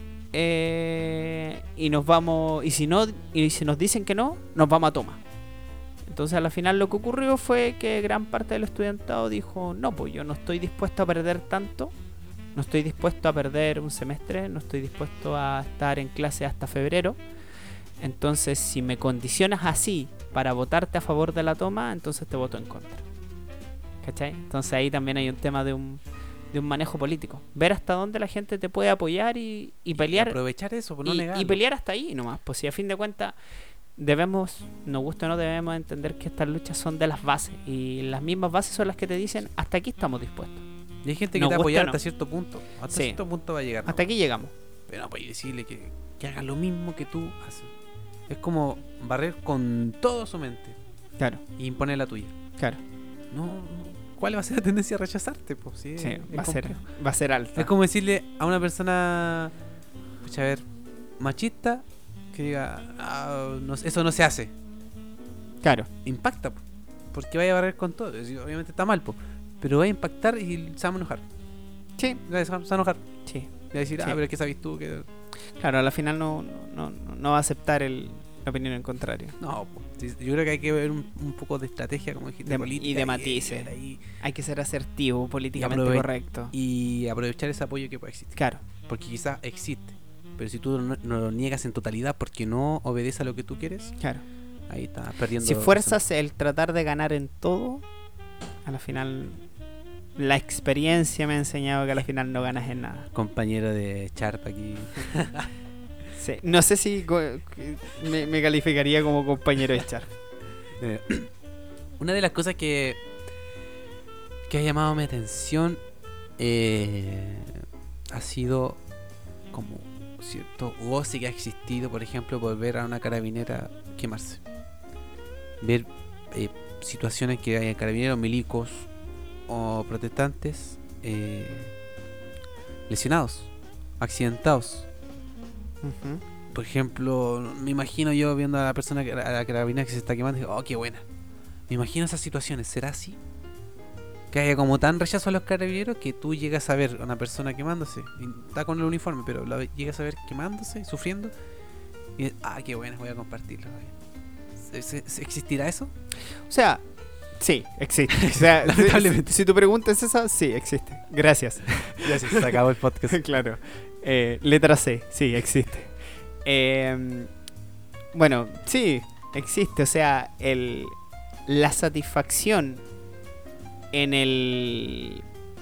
Speaker 2: eh, y nos vamos, y si no, y si nos dicen que no, nos vamos a toma. Entonces a la final lo que ocurrió fue que gran parte del estudiantado dijo, no, pues yo no estoy dispuesto a perder tanto, no estoy dispuesto a perder un semestre, no estoy dispuesto a estar en clase hasta febrero. Entonces si me condicionas así para votarte a favor de la toma, entonces te voto en contra. ¿Cachai? Entonces ahí también hay un tema de un, de un manejo político. Ver hasta dónde la gente te puede apoyar y, y pelear.
Speaker 1: Y aprovechar eso, por no
Speaker 2: y,
Speaker 1: negarlo.
Speaker 2: y pelear hasta ahí nomás. Pues si a fin de cuentas debemos, nos gusta o no, debemos entender que estas luchas son de las bases. Y las mismas bases son las que te dicen hasta aquí estamos dispuestos.
Speaker 1: Y hay gente que
Speaker 2: Nos
Speaker 1: te va a
Speaker 2: gusta
Speaker 1: apoyar
Speaker 2: o no.
Speaker 1: hasta cierto punto. Hasta
Speaker 2: Sí.
Speaker 1: cierto punto va a llegar. ¿no?
Speaker 2: Hasta aquí llegamos.
Speaker 1: Pero no puedes decirle que, que haga lo mismo que tú haces. Es como barrer con todo su mente
Speaker 2: Claro,
Speaker 1: y imponer la tuya.
Speaker 2: claro.
Speaker 1: No, no. ¿Cuál va a ser la tendencia a rechazarte? Pues, sí,
Speaker 2: Sí,
Speaker 1: es
Speaker 2: va a ser,
Speaker 1: complejo.
Speaker 2: va a ser alta.
Speaker 1: Es como decirle a una persona, pucha, a ver, machista, que diga, "Ah, no, eso no se hace".
Speaker 2: Claro,
Speaker 1: Impacta, po, porque vaya a barrer con todo. Es decir, obviamente está mal, po, pero va a impactar y se va a enojar.
Speaker 2: sí,
Speaker 1: Se va a enojar.
Speaker 2: sí.
Speaker 1: Y va a decir,
Speaker 2: Sí.
Speaker 1: ah, pero es que sabes tú que.
Speaker 2: Claro, a la final no, no, no, no va a aceptar el, la opinión en contrario.
Speaker 1: No, po. Sí, yo creo que hay que ver un, un poco de estrategia, como dijiste,
Speaker 2: De-
Speaker 1: política.
Speaker 2: y de matices.
Speaker 1: Y, y-
Speaker 2: Hay que ser asertivo, políticamente
Speaker 1: aprove-
Speaker 2: correcto.
Speaker 1: y aprovechar ese apoyo que puede existir.
Speaker 2: Claro,
Speaker 1: Porque quizás existe. Pero si tú no, no lo niegas en totalidad porque no obedece a lo que tú quieres,
Speaker 2: claro.
Speaker 1: ahí estás perdiendo.
Speaker 2: Si fuerzas el tratar de ganar en todo, a la final la experiencia me ha enseñado que a la final no ganas en nada.
Speaker 1: Compañero de Sharp aquí.
Speaker 2: Sí. No sé si co- me, me calificaría como compañero de Char.
Speaker 1: Eh, Una de las cosas que que ha llamado mi atención eh, ha sido como cierto goce que ha existido, por ejemplo, por ver a una carabinera quemarse. Ver eh, situaciones que hay carabineros, milicos o protestantes eh, lesionados, accidentados.
Speaker 2: Ujú.
Speaker 1: Por ejemplo, me imagino yo viendo a la persona, que- a la carabinera que se está quemando, y digo, oh, qué buena. Me imagino esas situaciones, ¿será así? Que haya como tan rechazo a los carabineros que tú llegas a ver a una persona quemándose, y está con el uniforme, pero la ve- llegas a ver quemándose, sufriendo, y dices, ah, qué buena, voy a compartirlo. ¿Se- se- se- ¿Existirá eso?
Speaker 2: O sea, sí, existe. O sea, si,
Speaker 1: Lamentablemente.
Speaker 2: si tu pregunta es esa, sí, existe. Gracias.
Speaker 1: Gracias, se acabó el podcast.
Speaker 2: Claro. Eh, letra C, sí, existe. Eh, bueno, sí, existe. O sea, el, la satisfacción en el...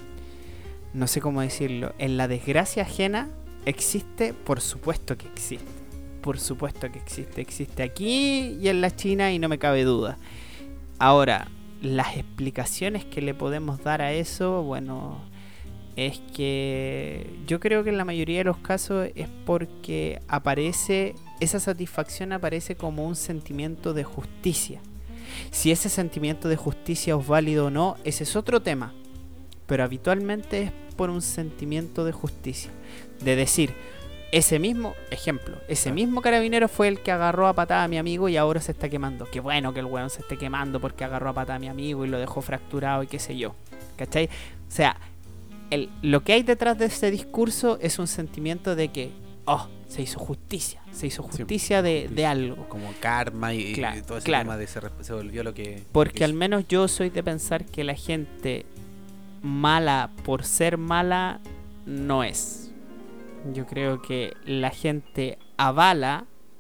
Speaker 2: No sé cómo decirlo. En la desgracia ajena existe, por supuesto que existe. Por supuesto que existe. Existe aquí y en la China y no me cabe duda. Ahora, las explicaciones que le podemos dar a eso, bueno, es que yo creo que en la mayoría de los casos es porque aparece, esa satisfacción aparece como un sentimiento de justicia. Si ese sentimiento de justicia es válido o no, ese es otro tema. Pero habitualmente es por un sentimiento de justicia. De decir, ese mismo, ejemplo, ese mismo carabinero fue el que agarró a patada a mi amigo y ahora se está quemando. Qué bueno que el weón se esté quemando porque agarró a patada a mi amigo y lo dejó fracturado y qué sé yo. ¿Cachai? O sea, el, lo que hay detrás de ese discurso es un sentimiento de que, oh, se hizo justicia. Se hizo justicia de,
Speaker 1: justicia.
Speaker 2: de algo.
Speaker 1: Como karma y,
Speaker 2: Claro,
Speaker 1: y todo ese
Speaker 2: claro.
Speaker 1: tema de se, re- se volvió lo que...
Speaker 2: Porque
Speaker 1: que
Speaker 2: al
Speaker 1: hizo.
Speaker 2: menos yo soy de pensar que la gente mala por ser mala no es. Yo creo que la gente avala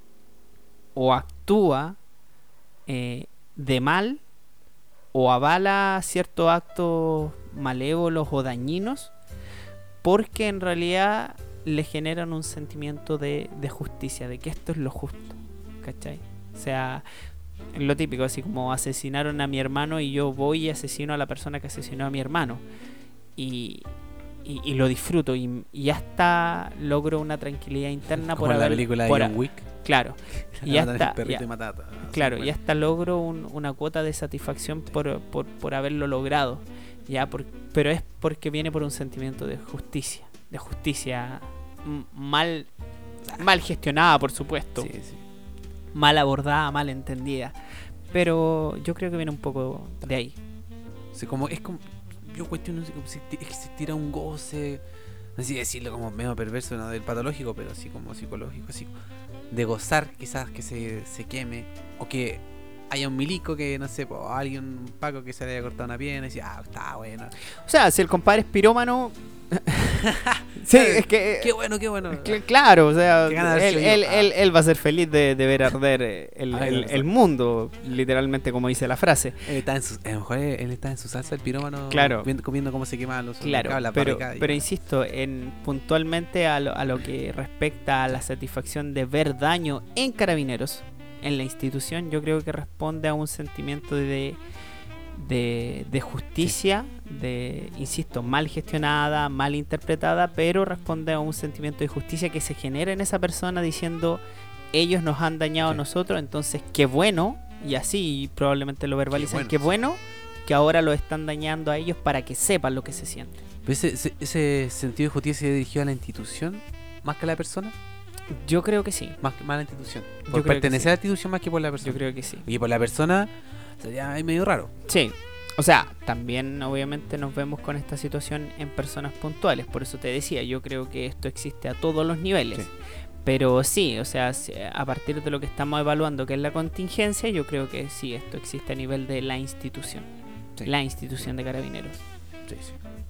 Speaker 2: o actúa eh, de mal o avala ciertos actos malévolos o dañinos porque en realidad le generan un sentimiento de, de justicia, de que esto es lo justo, ¿cachai? O sea, lo típico, así como asesinaron a mi hermano y yo voy y asesino a la persona que asesinó a mi hermano. Y, y, y lo disfruto y, y hasta logro una tranquilidad interna
Speaker 1: Como
Speaker 2: por
Speaker 1: en la
Speaker 2: haber...
Speaker 1: película de
Speaker 2: por
Speaker 1: John
Speaker 2: a-
Speaker 1: Wick.
Speaker 2: Claro, y
Speaker 1: Ya
Speaker 2: hasta,
Speaker 1: perrito
Speaker 2: ya-
Speaker 1: y matata.
Speaker 2: claro,
Speaker 1: Bueno.
Speaker 2: y hasta logro un- una cuota de satisfacción por, por, por haberlo logrado. Ya, por, pero es porque viene por un sentimiento de justicia, de justicia m- mal, mal gestionada, por supuesto,
Speaker 1: Sí, sí.
Speaker 2: mal abordada, mal entendida. Pero yo creo que viene un poco de ahí.
Speaker 1: O sea, como, es como, yo cuestiono si como si ti- existiera un goce, no sé si decirlo como medio perverso, no del patológico, pero así como psicológico, así de gozar quizás que se, se queme, o que haya un milico que, no sé, po, alguien, un Paco que se le haya cortado una pierna y decía, ah, está bueno.
Speaker 2: O sea, si el compadre es pirómano... sí, es que...
Speaker 1: Qué bueno, qué bueno.
Speaker 2: Cl- Claro, o sea,
Speaker 1: Qué gana de haber
Speaker 2: él,
Speaker 1: sido yo.
Speaker 2: él,
Speaker 1: Ah.
Speaker 2: él, él va a ser feliz de, de ver arder eh, el,
Speaker 1: Ah,
Speaker 2: el-
Speaker 1: es
Speaker 2: el mundo, literalmente como dice la frase.
Speaker 1: Él está en su, a lo mejor él está en su salsa, el pirómano,
Speaker 2: Claro.
Speaker 1: viendo, comiendo cómo se queman los
Speaker 2: Claro,
Speaker 1: supermercados, las
Speaker 2: pero,
Speaker 1: barricadas y-
Speaker 2: pero insisto, en puntualmente a lo, a lo que respecta a la satisfacción de ver daño en Carabineros, en la institución, yo creo que responde a un sentimiento de, de, de justicia, de, insisto, mal gestionada, mal interpretada, pero responde a un sentimiento de justicia que se genera en esa persona diciendo, ellos nos han dañado a
Speaker 1: Sí.
Speaker 2: nosotros, entonces qué bueno, y así probablemente lo verbalizan,
Speaker 1: bueno,
Speaker 2: qué
Speaker 1: sí.
Speaker 2: bueno que ahora lo están dañando a ellos para que sepan lo que se siente.
Speaker 1: Pero ese, ese, ese sentido de justicia se dirigió a la institución más que a la persona,
Speaker 2: Yo creo que sí.
Speaker 1: más que más a la institución.
Speaker 2: Yo
Speaker 1: Por
Speaker 2: creo que
Speaker 1: pertenecer
Speaker 2: sí.
Speaker 1: a la institución más que por la persona.
Speaker 2: Yo creo que sí.
Speaker 1: Y por la persona sería ahí medio raro.
Speaker 2: Sí. O sea, también obviamente nos vemos con esta situación en personas puntuales. Por eso te decía, yo creo que esto existe a todos los niveles.
Speaker 1: Sí.
Speaker 2: Pero sí, o sea, a partir de lo que estamos evaluando, que es la contingencia, yo creo que sí, esto existe a nivel de la institución. Sí. La institución de Carabineros.
Speaker 1: Sí, sí.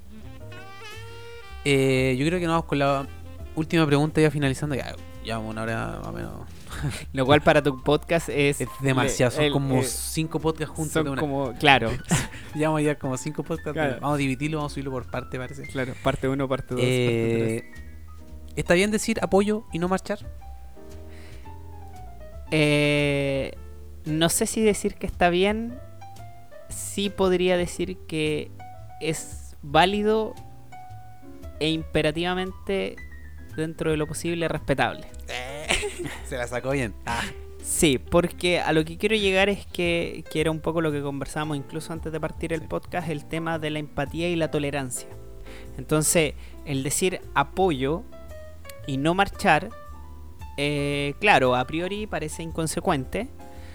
Speaker 1: Eh, yo creo que nos vamos con la última pregunta ya finalizando. Ya llevamos una hora más o menos.
Speaker 2: Lo cual para tu podcast es...
Speaker 1: Es demasiado, son
Speaker 2: el,
Speaker 1: como
Speaker 2: el,
Speaker 1: cinco podcasts juntos.
Speaker 2: Son
Speaker 1: de una.
Speaker 2: como, claro.
Speaker 1: Llevamos ya como cinco podcasts.
Speaker 2: Claro.
Speaker 1: Vamos a dividirlo, vamos a subirlo por parte, parece.
Speaker 2: Claro, parte uno, parte dos,
Speaker 1: eh, parte tres. ¿Está bien decir apoyo y no marchar?
Speaker 2: Eh, no sé si decir que está bien. Sí podría decir que es válido e imperativamente, dentro de lo posible, respetable.
Speaker 1: Se la sacó bien. Ah.
Speaker 2: Sí, porque a lo que quiero llegar es que, que era un poco lo que conversamos incluso antes de partir el sí. podcast, el tema de la empatía y la tolerancia. Entonces, el decir apoyo y no marchar, eh, claro, a priori parece inconsecuente,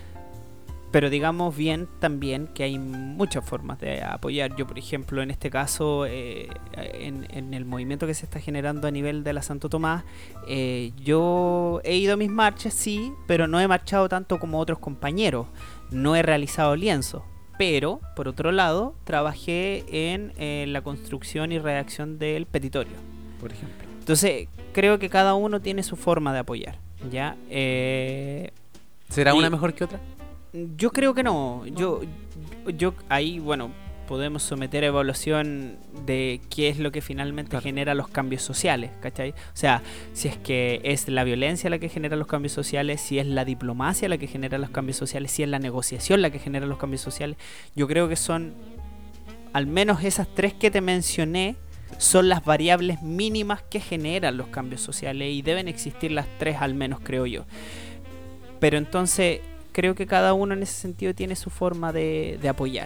Speaker 2: pero digamos bien también que hay muchas formas de apoyar. Yo, por ejemplo, en este caso, eh, en, en el movimiento que se está generando a nivel de la Santo Tomás, eh, yo he ido a mis marchas, sí, pero no he marchado tanto como otros compañeros. No he realizado lienzos. Pero, por otro lado, trabajé en eh, la construcción y redacción del petitorio,
Speaker 1: por ejemplo.
Speaker 2: Entonces, creo que cada uno tiene su forma de apoyar, ¿ya? Eh,
Speaker 1: ¿Será una mejor que otra?
Speaker 2: Yo creo que no. Yo, yo ahí, bueno, podemos someter a evaluación de qué es lo que finalmente claro. genera los cambios sociales, ¿cachai? O sea, si es que es la violencia la que genera los cambios sociales, si es la diplomacia la que genera los cambios sociales, si es la negociación la que genera los cambios sociales. Yo creo que son, al menos esas tres que te mencioné, son las variables mínimas que generan los cambios sociales y deben existir las tres al menos, creo yo. Pero entonces creo que cada uno en ese sentido tiene su forma de, de apoyar.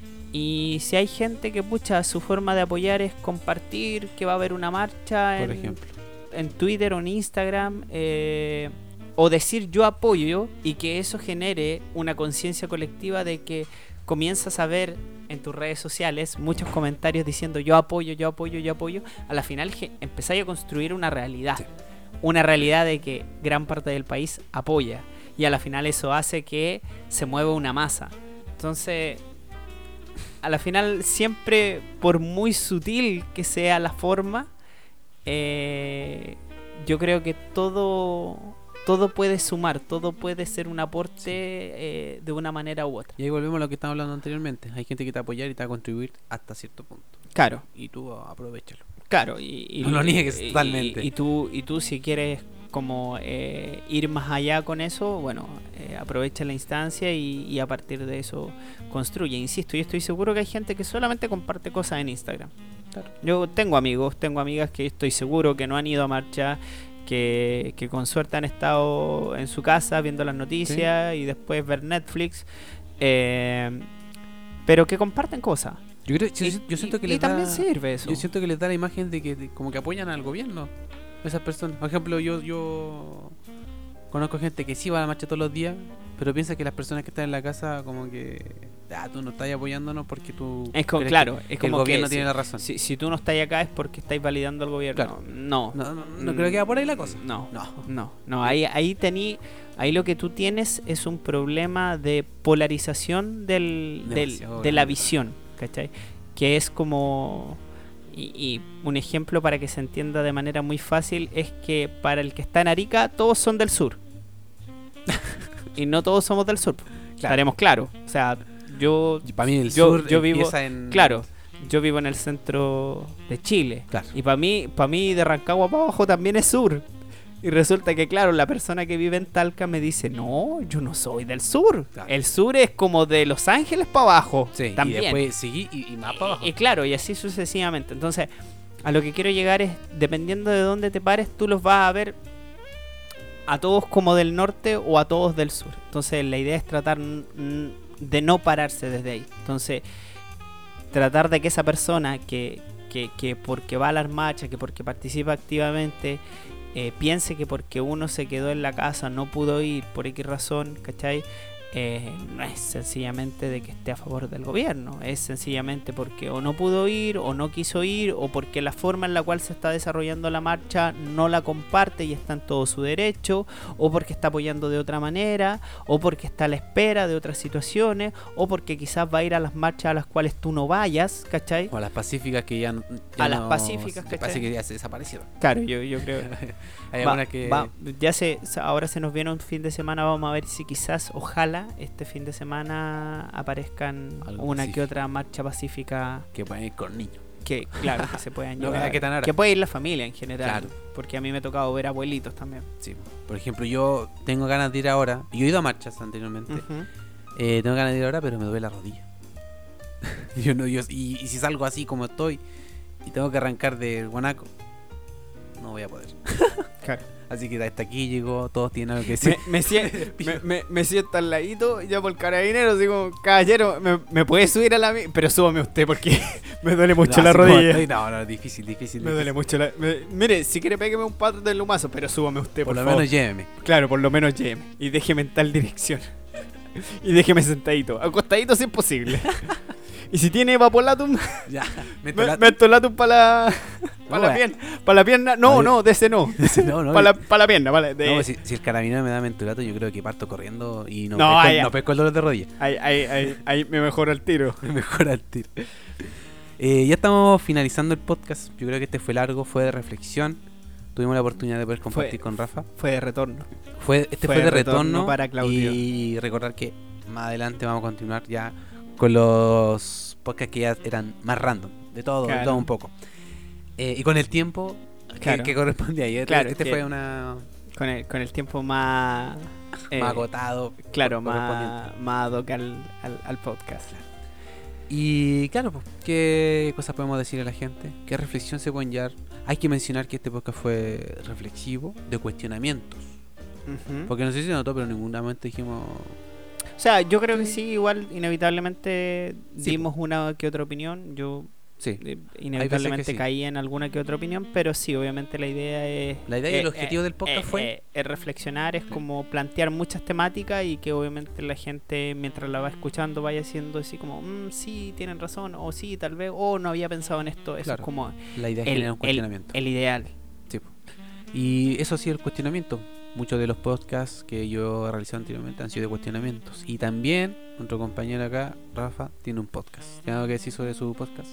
Speaker 2: Y si hay gente que, pucha, su forma de apoyar es compartir que va a haber una marcha
Speaker 1: por
Speaker 2: en,
Speaker 1: ejemplo.
Speaker 2: en Twitter o en Instagram, eh, o decir yo apoyo y que eso genere una conciencia colectiva de que comienzas a ver en tus redes sociales muchos comentarios diciendo yo apoyo, yo apoyo, yo apoyo, a la final ge- empezáis a construir una realidad, sí. una realidad de que gran parte del país apoya, y a la final eso hace que se mueva una masa. Entonces, a la final siempre, por muy sutil que sea la forma, eh, yo creo que todo... todo puede sumar, todo puede ser un aporte sí. eh, de una manera u otra.
Speaker 1: Y ahí volvemos a lo que estábamos hablando anteriormente. Hay gente que te va a apoyar y te va a contribuir hasta cierto punto.
Speaker 2: Claro.
Speaker 1: Y tú aprovechalo.
Speaker 2: Claro. Y, y,
Speaker 1: no lo niegues y, totalmente.
Speaker 2: Y, y, tú, y tú si quieres como eh, ir más allá con eso, bueno, eh, aprovecha la instancia y, y a partir de eso construye. Insisto, yo estoy seguro que hay gente que solamente comparte cosas en Instagram. Claro. Yo tengo amigos, tengo amigas que estoy seguro que no han ido a marcha, Que, que con suerte han estado en su casa viendo las noticias, ¿sí? Y después ver Netflix, eh, pero que comparten cosas.
Speaker 1: Yo creo, yo,
Speaker 2: y,
Speaker 1: yo siento que
Speaker 2: y,
Speaker 1: les
Speaker 2: y también
Speaker 1: da,
Speaker 2: sirve eso.
Speaker 1: Yo siento que les da la imagen de que de, como que apoyan al gobierno esas personas. Por ejemplo, yo yo conozco gente que sí va a la marcha todos los días, pero piensa que las personas que están en la casa como que ah, tú no estás apoyándonos porque tú
Speaker 2: es como, claro,
Speaker 1: que,
Speaker 2: es
Speaker 1: que
Speaker 2: como
Speaker 1: el gobierno
Speaker 2: que
Speaker 1: tiene
Speaker 2: si,
Speaker 1: la razón.
Speaker 2: Si, si tú no estás acá es porque estáis validando al gobierno.
Speaker 1: Claro.
Speaker 2: No.
Speaker 1: No, no, no, no creo que va por ahí la cosa.
Speaker 2: No,
Speaker 1: no,
Speaker 2: no, no. Ahí, ahí tení, ahí lo que tú tienes es un problema de polarización del, del de la visión, ¿cachai? Que es como y, y un ejemplo para que se entienda de manera muy fácil es que para el que está en Arica todos son del sur. Y no todos somos del sur. Claro. Estaremos claros. O sea, yo
Speaker 1: para mí el
Speaker 2: yo,
Speaker 1: sur
Speaker 2: yo vivo
Speaker 1: en...
Speaker 2: claro, yo vivo en el centro de Chile.
Speaker 1: Claro.
Speaker 2: Y para mí, para mí de Rancagua para abajo también es sur. Y resulta que, claro, la persona que vive en Talca me dice, no, yo no soy del sur. Claro. El sur es como de Los Ángeles para abajo.
Speaker 1: Sí,
Speaker 2: también.
Speaker 1: Y después seguí y, y más para abajo.
Speaker 2: Y, y claro, y así sucesivamente. Entonces, a lo que quiero llegar es, dependiendo de dónde te pares, tú los vas a ver a todos como del norte o a todos del sur. Entonces, la idea es tratar de no pararse desde ahí. Entonces, tratar de que esa persona que, que, que porque va a las marchas, que porque participa activamente, eh, piense que porque uno se quedó en la casa no pudo ir por X razón, ¿cachai? eh, no es sencillamente de que esté a favor del gobierno, es sencillamente porque o no pudo ir, o no quiso ir, o porque la forma en la cual se está desarrollando la marcha no la comparte y está en todo su derecho, o porque está apoyando de otra manera, o porque está a la espera de otras situaciones, o porque quizás va a ir a las marchas a las cuales tú no vayas, ¿cachai?
Speaker 1: O a las pacíficas que ya, ya
Speaker 2: a
Speaker 1: no,
Speaker 2: las pacíficas,
Speaker 1: ¿cachai? Parece que ya se desaparecieron.
Speaker 2: Claro, yo, yo creo.
Speaker 1: Hay
Speaker 2: Va,
Speaker 1: algunas que...
Speaker 2: va, ya se, ahora se nos viene un fin de semana, vamos a ver si quizás, ojalá, este fin de semana aparezcan
Speaker 1: Algo
Speaker 2: una
Speaker 1: pacífico.
Speaker 2: que otra marcha pacífica
Speaker 1: que pueden ir con niños.
Speaker 2: que, claro, que se puedan
Speaker 1: No
Speaker 2: llevar,
Speaker 1: vea qué tan ara.
Speaker 2: que puede ir la familia en general,
Speaker 1: Claro.
Speaker 2: porque a mí me ha tocado ver abuelitos también.
Speaker 1: Sí. Por ejemplo, yo tengo ganas de ir ahora. Yo he ido a marchas anteriormente.
Speaker 2: Ujú.
Speaker 1: Eh, tengo ganas de ir ahora, pero me duele la rodilla. yo no, yo, y, y si salgo así como estoy y tengo que arrancar de Guanaco, no voy a poder.
Speaker 2: Claro.
Speaker 1: Así que hasta aquí llegó, todos tienen algo que decir.
Speaker 2: Me, me, sien- me, me, me siento al ladito, ya por carabinero, digo, caballero, me, me puede subir a la mi-?" Pero súbame usted porque me duele mucho
Speaker 1: No,
Speaker 2: la
Speaker 1: así como
Speaker 2: rodilla.
Speaker 1: estoy, no, no, difícil, difícil.
Speaker 2: Me
Speaker 1: difícil.
Speaker 2: duele mucho la... me- mire, si quiere pégueme un pato del lumazo, pero súbame usted,
Speaker 1: Por
Speaker 2: por,
Speaker 1: lo
Speaker 2: favor.
Speaker 1: menos lléveme.
Speaker 2: Claro, por lo menos lléveme. Y déjeme en tal dirección. Y déjeme sentadito. Acostadito si es posible. Y si tiene Vapolatum,
Speaker 1: Ya, meto
Speaker 2: me-
Speaker 1: la-
Speaker 2: Mentolatum para la, pa
Speaker 1: No,
Speaker 2: la
Speaker 1: eh.
Speaker 2: pierna. Para la pierna. No,
Speaker 1: No,
Speaker 2: no, de ese no.
Speaker 1: no, no,
Speaker 2: Para la, pa la pierna. pa la- de-
Speaker 1: no, pues si, si el carabinero me da mentolato, yo creo que parto corriendo y no,
Speaker 2: No,
Speaker 1: pesco,
Speaker 2: ah,
Speaker 1: el-
Speaker 2: ya.
Speaker 1: no pesco el dolor de rodilla.
Speaker 2: Ahí, ahí, ahí, ahí me mejora el tiro.
Speaker 1: Me mejora el tiro. Eh, ya estamos finalizando el podcast. Yo creo que este fue largo, fue de reflexión. Tuvimos la oportunidad de poder compartir
Speaker 2: Fue-
Speaker 1: con Rafa.
Speaker 2: Fue de retorno.
Speaker 1: Fue, este
Speaker 2: fue
Speaker 1: fue, de
Speaker 2: de retorno
Speaker 1: retorno,
Speaker 2: para Claudio.
Speaker 1: Y recordar que más adelante vamos a continuar ya con los podcasts que ya eran más random, de todo, de
Speaker 2: Claro.
Speaker 1: todo un poco. Eh, y con el tiempo que,
Speaker 2: Claro.
Speaker 1: que correspondía. Y este,
Speaker 2: Claro,
Speaker 1: este
Speaker 2: que-
Speaker 1: fue una
Speaker 2: Con el, con el tiempo más... eh,
Speaker 1: más agotado.
Speaker 2: Claro,
Speaker 1: cor-
Speaker 2: más, más ad hoc al, al, al podcast.
Speaker 1: Y claro, pues, ¿qué cosas podemos decir a la gente? ¿Qué reflexión se pueden llevar? Hay que mencionar que este podcast fue reflexivo, de cuestionamientos.
Speaker 2: Ujú.
Speaker 1: Porque no sé si se notó, pero en ningún momento dijimos...
Speaker 2: O sea, yo creo que sí, igual inevitablemente
Speaker 1: Sí,
Speaker 2: dimos una que otra opinión. Yo
Speaker 1: Sí,
Speaker 2: eh, inevitablemente
Speaker 1: sí.
Speaker 2: caí en alguna que otra opinión, pero sí, obviamente la idea es...
Speaker 1: La idea y el
Speaker 2: eh,
Speaker 1: objetivo
Speaker 2: eh,
Speaker 1: del podcast
Speaker 2: eh,
Speaker 1: fue...
Speaker 2: eh, es reflexionar, es como plantear muchas temáticas y que obviamente la gente mientras la va escuchando vaya haciendo así como, "Mm, sí, tienen razón, o sí, tal vez, o no había pensado en esto". Eso
Speaker 1: Claro.
Speaker 2: es como
Speaker 1: La idea es
Speaker 2: el,
Speaker 1: generar un
Speaker 2: el,
Speaker 1: cuestionamiento.
Speaker 2: el ideal.
Speaker 1: Sí, po. Y eso ha sido el cuestionamiento. Muchos de los podcasts que yo he realizado anteriormente han sido de cuestionamientos. Y también nuestro compañero acá, Rafa, tiene un podcast. ¿Tiene algo que decir sobre su podcast?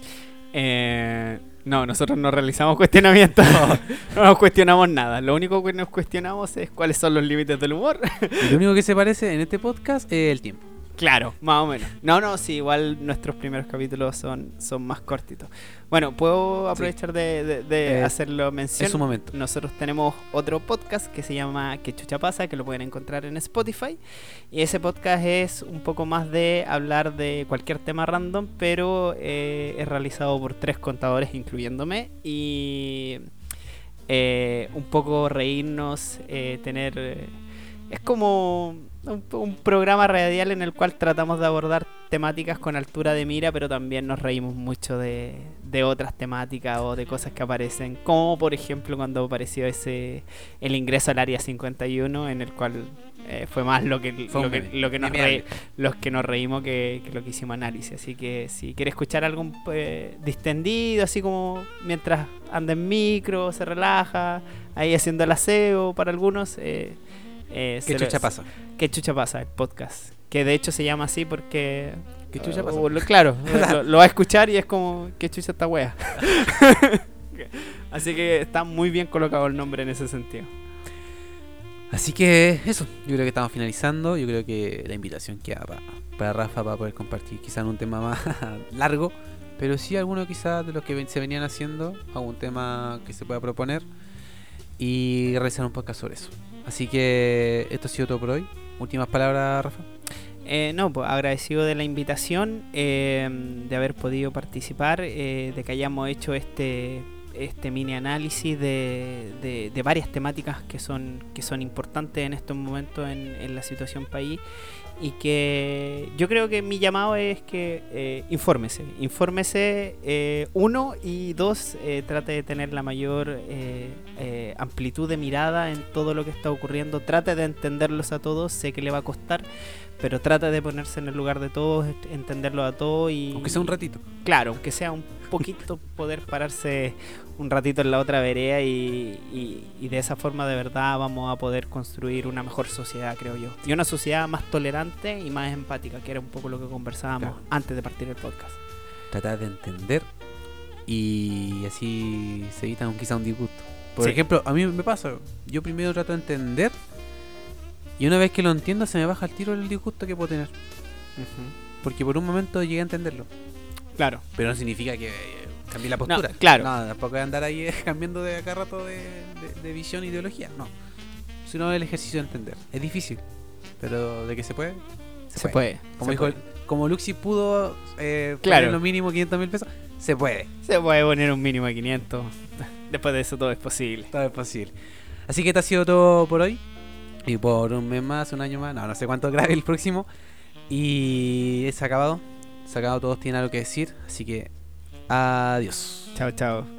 Speaker 2: Eh, no, nosotros no realizamos cuestionamientos. No nos cuestionamos nada. Lo único que nos cuestionamos es cuáles son los límites del humor.
Speaker 1: Y lo único que se parece en este podcast es el tiempo.
Speaker 2: Claro, más o menos. No, no, sí, igual nuestros primeros capítulos son, son más cortitos. Bueno, puedo aprovechar de, de- de
Speaker 1: Eh,
Speaker 2: hacerlo mención.
Speaker 1: Es su momento.
Speaker 2: Nosotros tenemos otro podcast que se llama Que Chucha Pasa, que lo pueden encontrar en Spotify. Y ese podcast es un poco más de hablar de cualquier tema random, pero eh, es realizado por tres contadores, incluyéndome. Y eh, un poco reírnos, eh, tener... eh, es como un, un programa radial en el cual tratamos de abordar temáticas con altura de mira, pero también nos reímos mucho de, de otras temáticas o de cosas que aparecen, como por ejemplo cuando apareció ese el ingreso al área cincuenta y uno, en el cual eh, fue más lo que
Speaker 1: Fue
Speaker 2: lo
Speaker 1: un
Speaker 2: que,
Speaker 1: meme.
Speaker 2: lo que nos
Speaker 1: Memeable.
Speaker 2: re- los que nos reímos que, que lo que hicimos análisis. Así que si quieres escuchar algo eh, distendido, así como mientras anda en micro, se relaja, ahí haciendo el aseo para algunos, eh, eh,
Speaker 1: ¿Qué
Speaker 2: se lo-
Speaker 1: chucha pasa?
Speaker 2: ¿Qué chucha pasa? El podcast. Que de hecho se llama así porque...
Speaker 1: ¿Qué chucha
Speaker 2: uh,
Speaker 1: pasa?
Speaker 2: lo- claro, lo, lo va a escuchar y es como, ¿qué chucha esta wea? Así que está muy bien colocado el nombre en ese sentido.
Speaker 1: Así que eso, yo creo que estamos finalizando. Yo creo que la invitación queda para, para Rafa para poder compartir quizás un tema más largo, pero sí alguno quizás de los que ven- se venían haciendo, algún tema que se pueda proponer y realizar un podcast sobre eso. Así que esto ha sido todo por hoy. Últimas palabras, Rafa.
Speaker 2: Eh, no, pues agradecido de la invitación, eh, de haber podido participar, eh, de que hayamos hecho este este mini análisis de, de, de varias temáticas que son que son importantes en estos momentos en, en la situación país, y que yo creo que mi llamado es que eh, infórmese, infórmese eh, uno, y dos, eh, trate de tener la mayor eh, eh, amplitud de mirada en todo lo que está ocurriendo, trate de entenderlos a todos, sé que le va a costar, pero trata de ponerse en el lugar de todos, entenderlo a todos y...
Speaker 1: Aunque sea un ratito.
Speaker 2: Claro, aunque sea un poquito poder pararse un ratito en la otra vereda y, y, y de esa forma de verdad vamos a poder construir una mejor sociedad, creo yo. Y una sociedad más tolerante y más empática, que era un poco lo que conversábamos
Speaker 1: claro.
Speaker 2: antes de partir el podcast.
Speaker 1: Tratar de entender y así se evita quizá un disgusto. Por
Speaker 2: Sí.
Speaker 1: ejemplo, a mí me pasa, yo primero trato de entender y una vez que lo entiendo se me baja el tiro el disgusto que puedo tener.
Speaker 2: Uh-huh.
Speaker 1: Porque por un momento llegué a entenderlo.
Speaker 2: Claro.
Speaker 1: Pero no significa que eh, cambie la postura.
Speaker 2: No, claro.
Speaker 1: No, tampoco voy a andar ahí eh, cambiando de acá rato de, de, de visión e ideología. No. Sino el ejercicio de entender. Es difícil. Pero de que se puede. Se,
Speaker 2: Se
Speaker 1: puede.
Speaker 2: puede.
Speaker 1: Como
Speaker 2: se
Speaker 1: dijo,
Speaker 2: puede.
Speaker 1: el- como Luxi pudo eh,
Speaker 2: Claro.
Speaker 1: poner lo mínimo quinientos mil pesos, se puede.
Speaker 2: Se puede poner un mínimo de quinientos. Después de eso todo es posible.
Speaker 1: Todo es posible. Así que esto ha sido todo por hoy. Y por un mes más, un año más, no, no sé cuánto grabe el próximo. Y se ha acabado. Se ha acabado, todos tienen algo que decir. Así que adiós.
Speaker 2: Chao, chao.